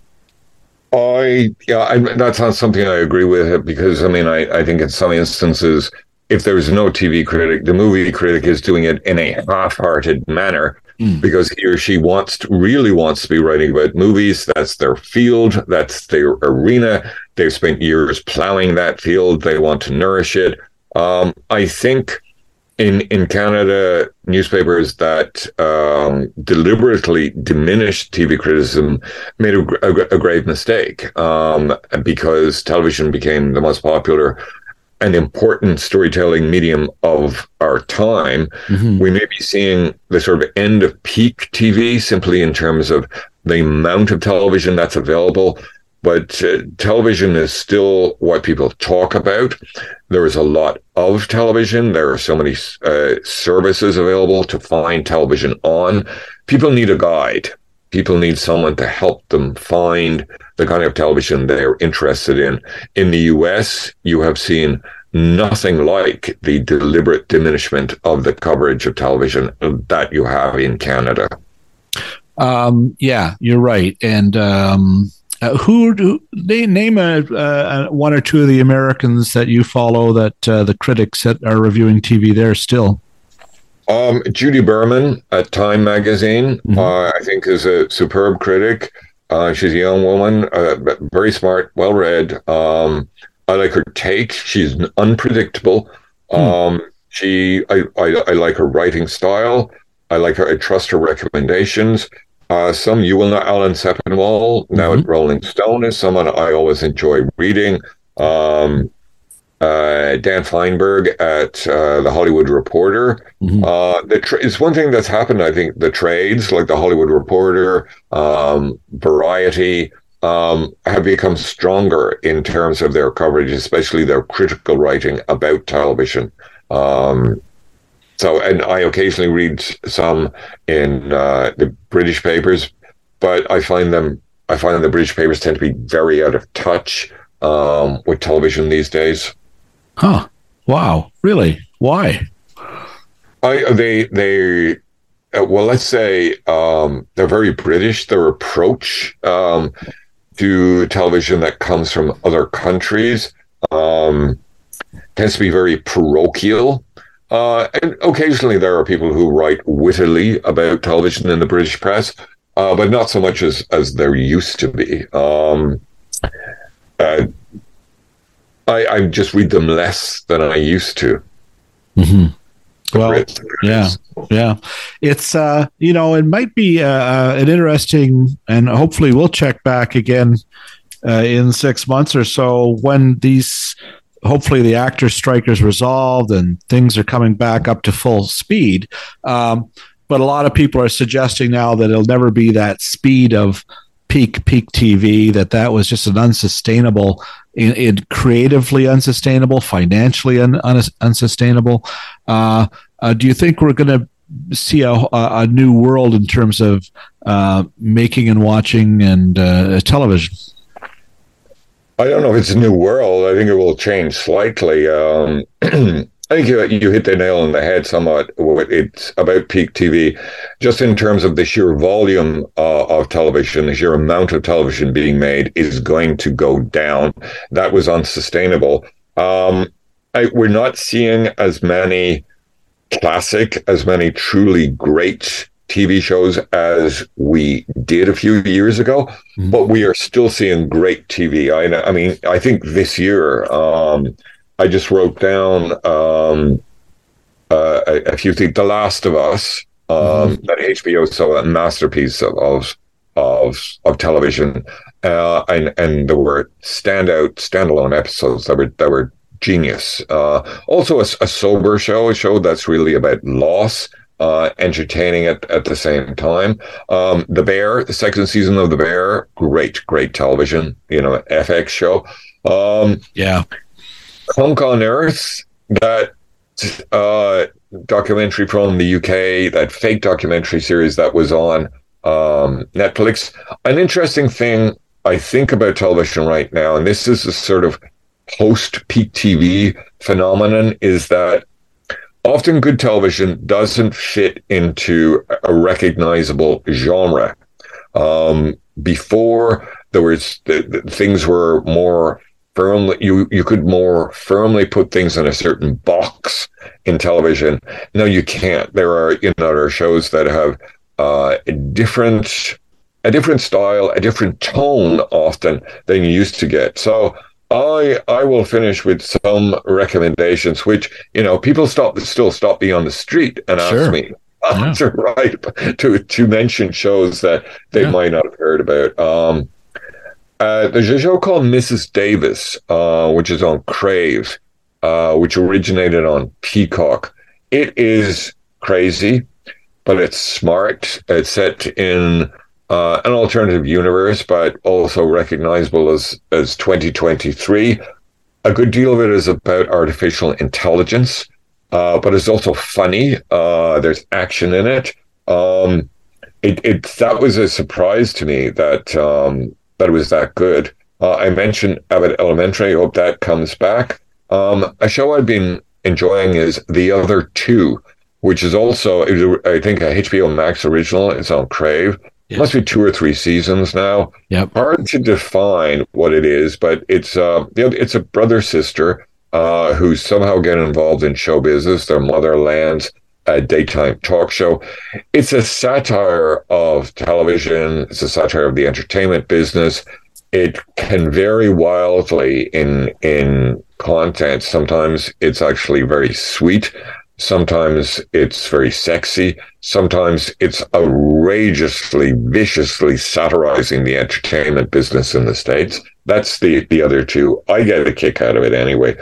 That's not something I agree with, because I mean, I think in some instances, if there's no TV critic, the movie critic is doing it in a half-hearted manner because he or she really wants to be writing about movies. That's their field. That's their arena. They've spent years plowing that field. They want to nourish it. I think in Canada, newspapers that deliberately diminished TV criticism made a grave mistake because television became the most popular an important storytelling medium of our time. Mm-hmm. We may be seeing the sort of end of peak TV simply in terms of the amount of television that's available. But television is still what people talk about. There is a lot of television. There are so many services available to find television on. People need a guide. People need someone to help them find the kind of television they're interested in. In the US, you have seen nothing like the deliberate diminishment of the coverage of television that you have in Canada.
Yeah, you're right. And name one or two of the Americans that you follow that the critics that are reviewing TV there still?
Judy Berman at Time Magazine, I think is a superb critic. She's a young woman, very smart, well-read. I like her take. She's unpredictable. I like her writing style. I trust her recommendations. You will know Alan Sepinwall, now at Rolling Stone, is someone I always enjoy reading. Dan Feinberg at The Hollywood Reporter. It's one thing that's happened, I think, the trades, like The Hollywood Reporter, Variety, have become stronger in terms of their coverage, especially their critical writing about television. And I occasionally read some in the British papers, but I find the British papers tend to be very out of touch with television these days.
Huh. Wow. Really? Why?
Let's say they're very British. Their approach to television that comes from other countries tends to be very parochial. And occasionally there are people who write wittily about television in the British press, but not so much as there used to be. I just read them less than I used to.
Mm-hmm. Well, yeah. It's, it might be an interesting, and hopefully we'll check back again in 6 months or so when hopefully the actor strike is resolved and things are coming back up to full speed. But a lot of people are suggesting now that it'll never be that speed of peak TV, that was just an unsustainable, creatively unsustainable, financially unsustainable. Do you think we're going to see a new world in terms of making and watching and television?
I don't know if it's a new world. I think it will change slightly. I think you hit the nail on the head somewhat. It's about peak TV, just in terms of the sheer volume of television, the sheer amount of television being made is going to go down. That was unsustainable. We're not seeing as many truly great TV shows as we did a few years ago, but we are still seeing great TV. I mean, I think this year, I just wrote down a few things. The Last of Us, that HBO saw, a masterpiece of television, and there were standalone episodes that were genius. Also, a sober show, a show that's really about loss, entertaining at the same time. The Bear, the second season of The Bear, great television. FX show. Hunk on Earth, that documentary from the UK, that fake documentary series that was on Netflix. An interesting thing I think about television right now, and this is a sort of post-peak TV phenomenon, is that often good television doesn't fit into a recognizable genre. Before, there was things were more firmly, you could more firmly put things in a certain box in television. No, you can't. There are shows that have a different style, a different tone often than you used to get. So I will finish with some recommendations, which, people still stop me on the street and ask me to mention shows that they might not have heard about. There's a show called Mrs. Davis, which is on Crave, which originated on Peacock. It is crazy, but it's smart. It's set in an alternative universe, but also recognizable as 2023. A good deal of it is about artificial intelligence, but it's also funny. There's action in it. That was a surprise to me that it was that good. I mentioned Abbott Elementary. I hope that comes back. A show I've been enjoying is The Other Two, which is also, I think, a HBO Max original. It's on Crave. It must be 2 or 3 seasons now. Yep. Hard to define what it is, but it's a brother-sister who somehow get involved in show business. Their mother lands a daytime talk show. It's a satire of television. It's a satire of the entertainment business. It can vary wildly in content. Sometimes it's actually very sweet. Sometimes it's very sexy. Sometimes it's outrageously, viciously satirizing the entertainment business in the States. That's the Other Two. I get a kick out of it anyway.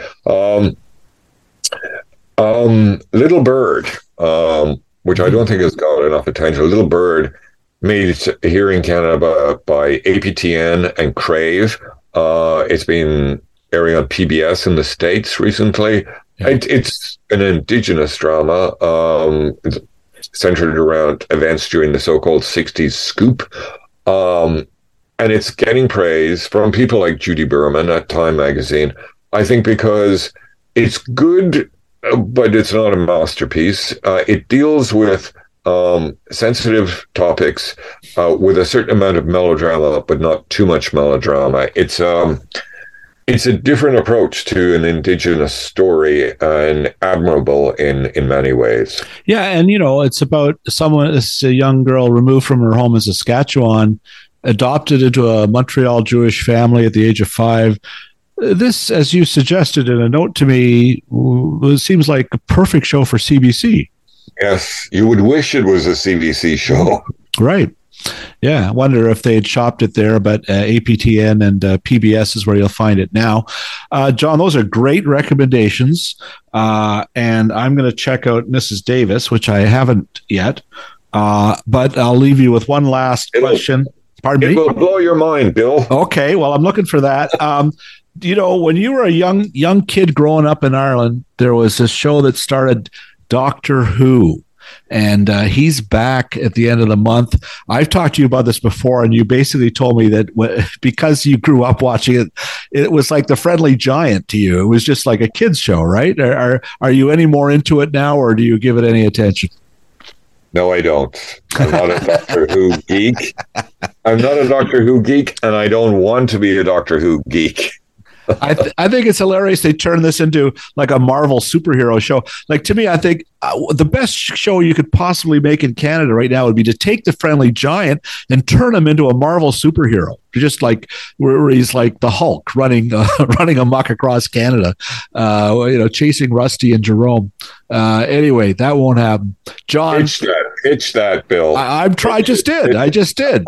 Little Bird, which I don't think has got enough attention. Little Bird, made here in Canada by APTN and Crave. It's been airing on PBS in the States recently. It's an Indigenous drama centered around events during the so-called 60s scoop. And it's getting praise from people like Judy Berman at Time Magazine, I think, because it's good, but it's not a masterpiece. It deals with sensitive topics with a certain amount of melodrama, but not too much melodrama. It's It's a different approach to an Indigenous story and admirable in many ways.
Yeah, and it's about it's a young girl removed from her home in Saskatchewan, adopted into a Montreal Jewish family at the age of 5. This, as you suggested in a note to me, seems like a perfect show for CBC.
Yes, you would wish it was a CBC show.
Right. Yeah, I wonder if they had shopped it there, but APTN and PBS is where you'll find it now. John, those are great recommendations, and I'm going to check out Mrs. Davis, which I haven't yet, but I'll leave you with one last question. Pardon me?
It will blow your mind, Bill.
Okay, well, I'm looking for that. When you were a young kid growing up in Ireland, there was this show that started Doctor Who. And he's back at the end of the month. I've talked to you about this before, and you basically told me that because you grew up watching it, it was like The Friendly Giant to you. It was just like a kid's show, right? Are you any more into it now, or do you give it any attention?
No, I don't. I'm not a Doctor Who geek. I'm not a Doctor Who geek, and I don't want to be a Doctor Who geek.
I think it's hilarious they turn this into like a Marvel superhero show. Like, to me, I think the best show you could possibly make in Canada right now would be to take The Friendly Giant and turn him into a Marvel superhero. Just like where he's like the Hulk running amok across Canada, chasing Rusty and Jerome. Anyway, that won't happen. John,
pitch that, Bill.
I just did.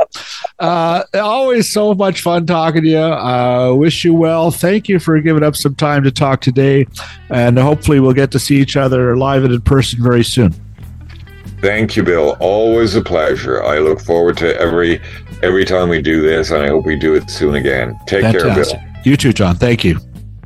Always so much fun talking to you. Wish you well. Thank you for giving up some time to talk today, and hopefully we'll get to see each other live and in person very soon.
Thank you, Bill. Always a pleasure. I look forward to every time we do this, and I hope we do it soon again. Take
Fantastic.
care, Bill.
You too, John. Thank you.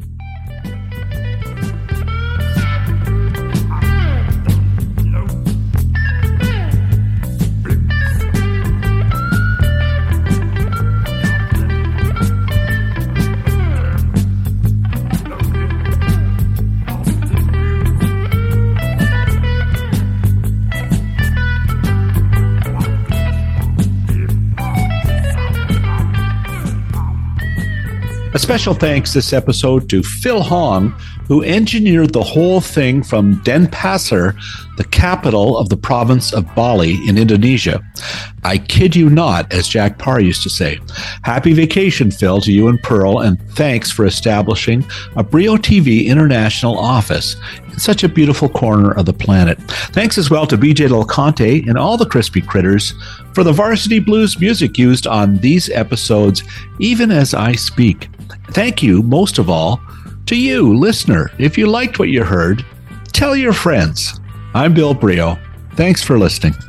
A special thanks this episode to Phil Hong, who engineered the whole thing from Denpasar, the capital of the province of Bali in Indonesia. I kid you not, as Jack Parr used to say. Happy vacation, Phil, to you and Pearl, and thanks for establishing a Brio TV international office in such a beautiful corner of the planet. Thanks as well to BJ Del Conte and all the Crispy Critters for the Varsity Blues music used on these episodes, even as I speak. Thank you, most of all, to you, listener. If you liked what you heard, tell your friends. I'm Bill Brio. Thanks for listening.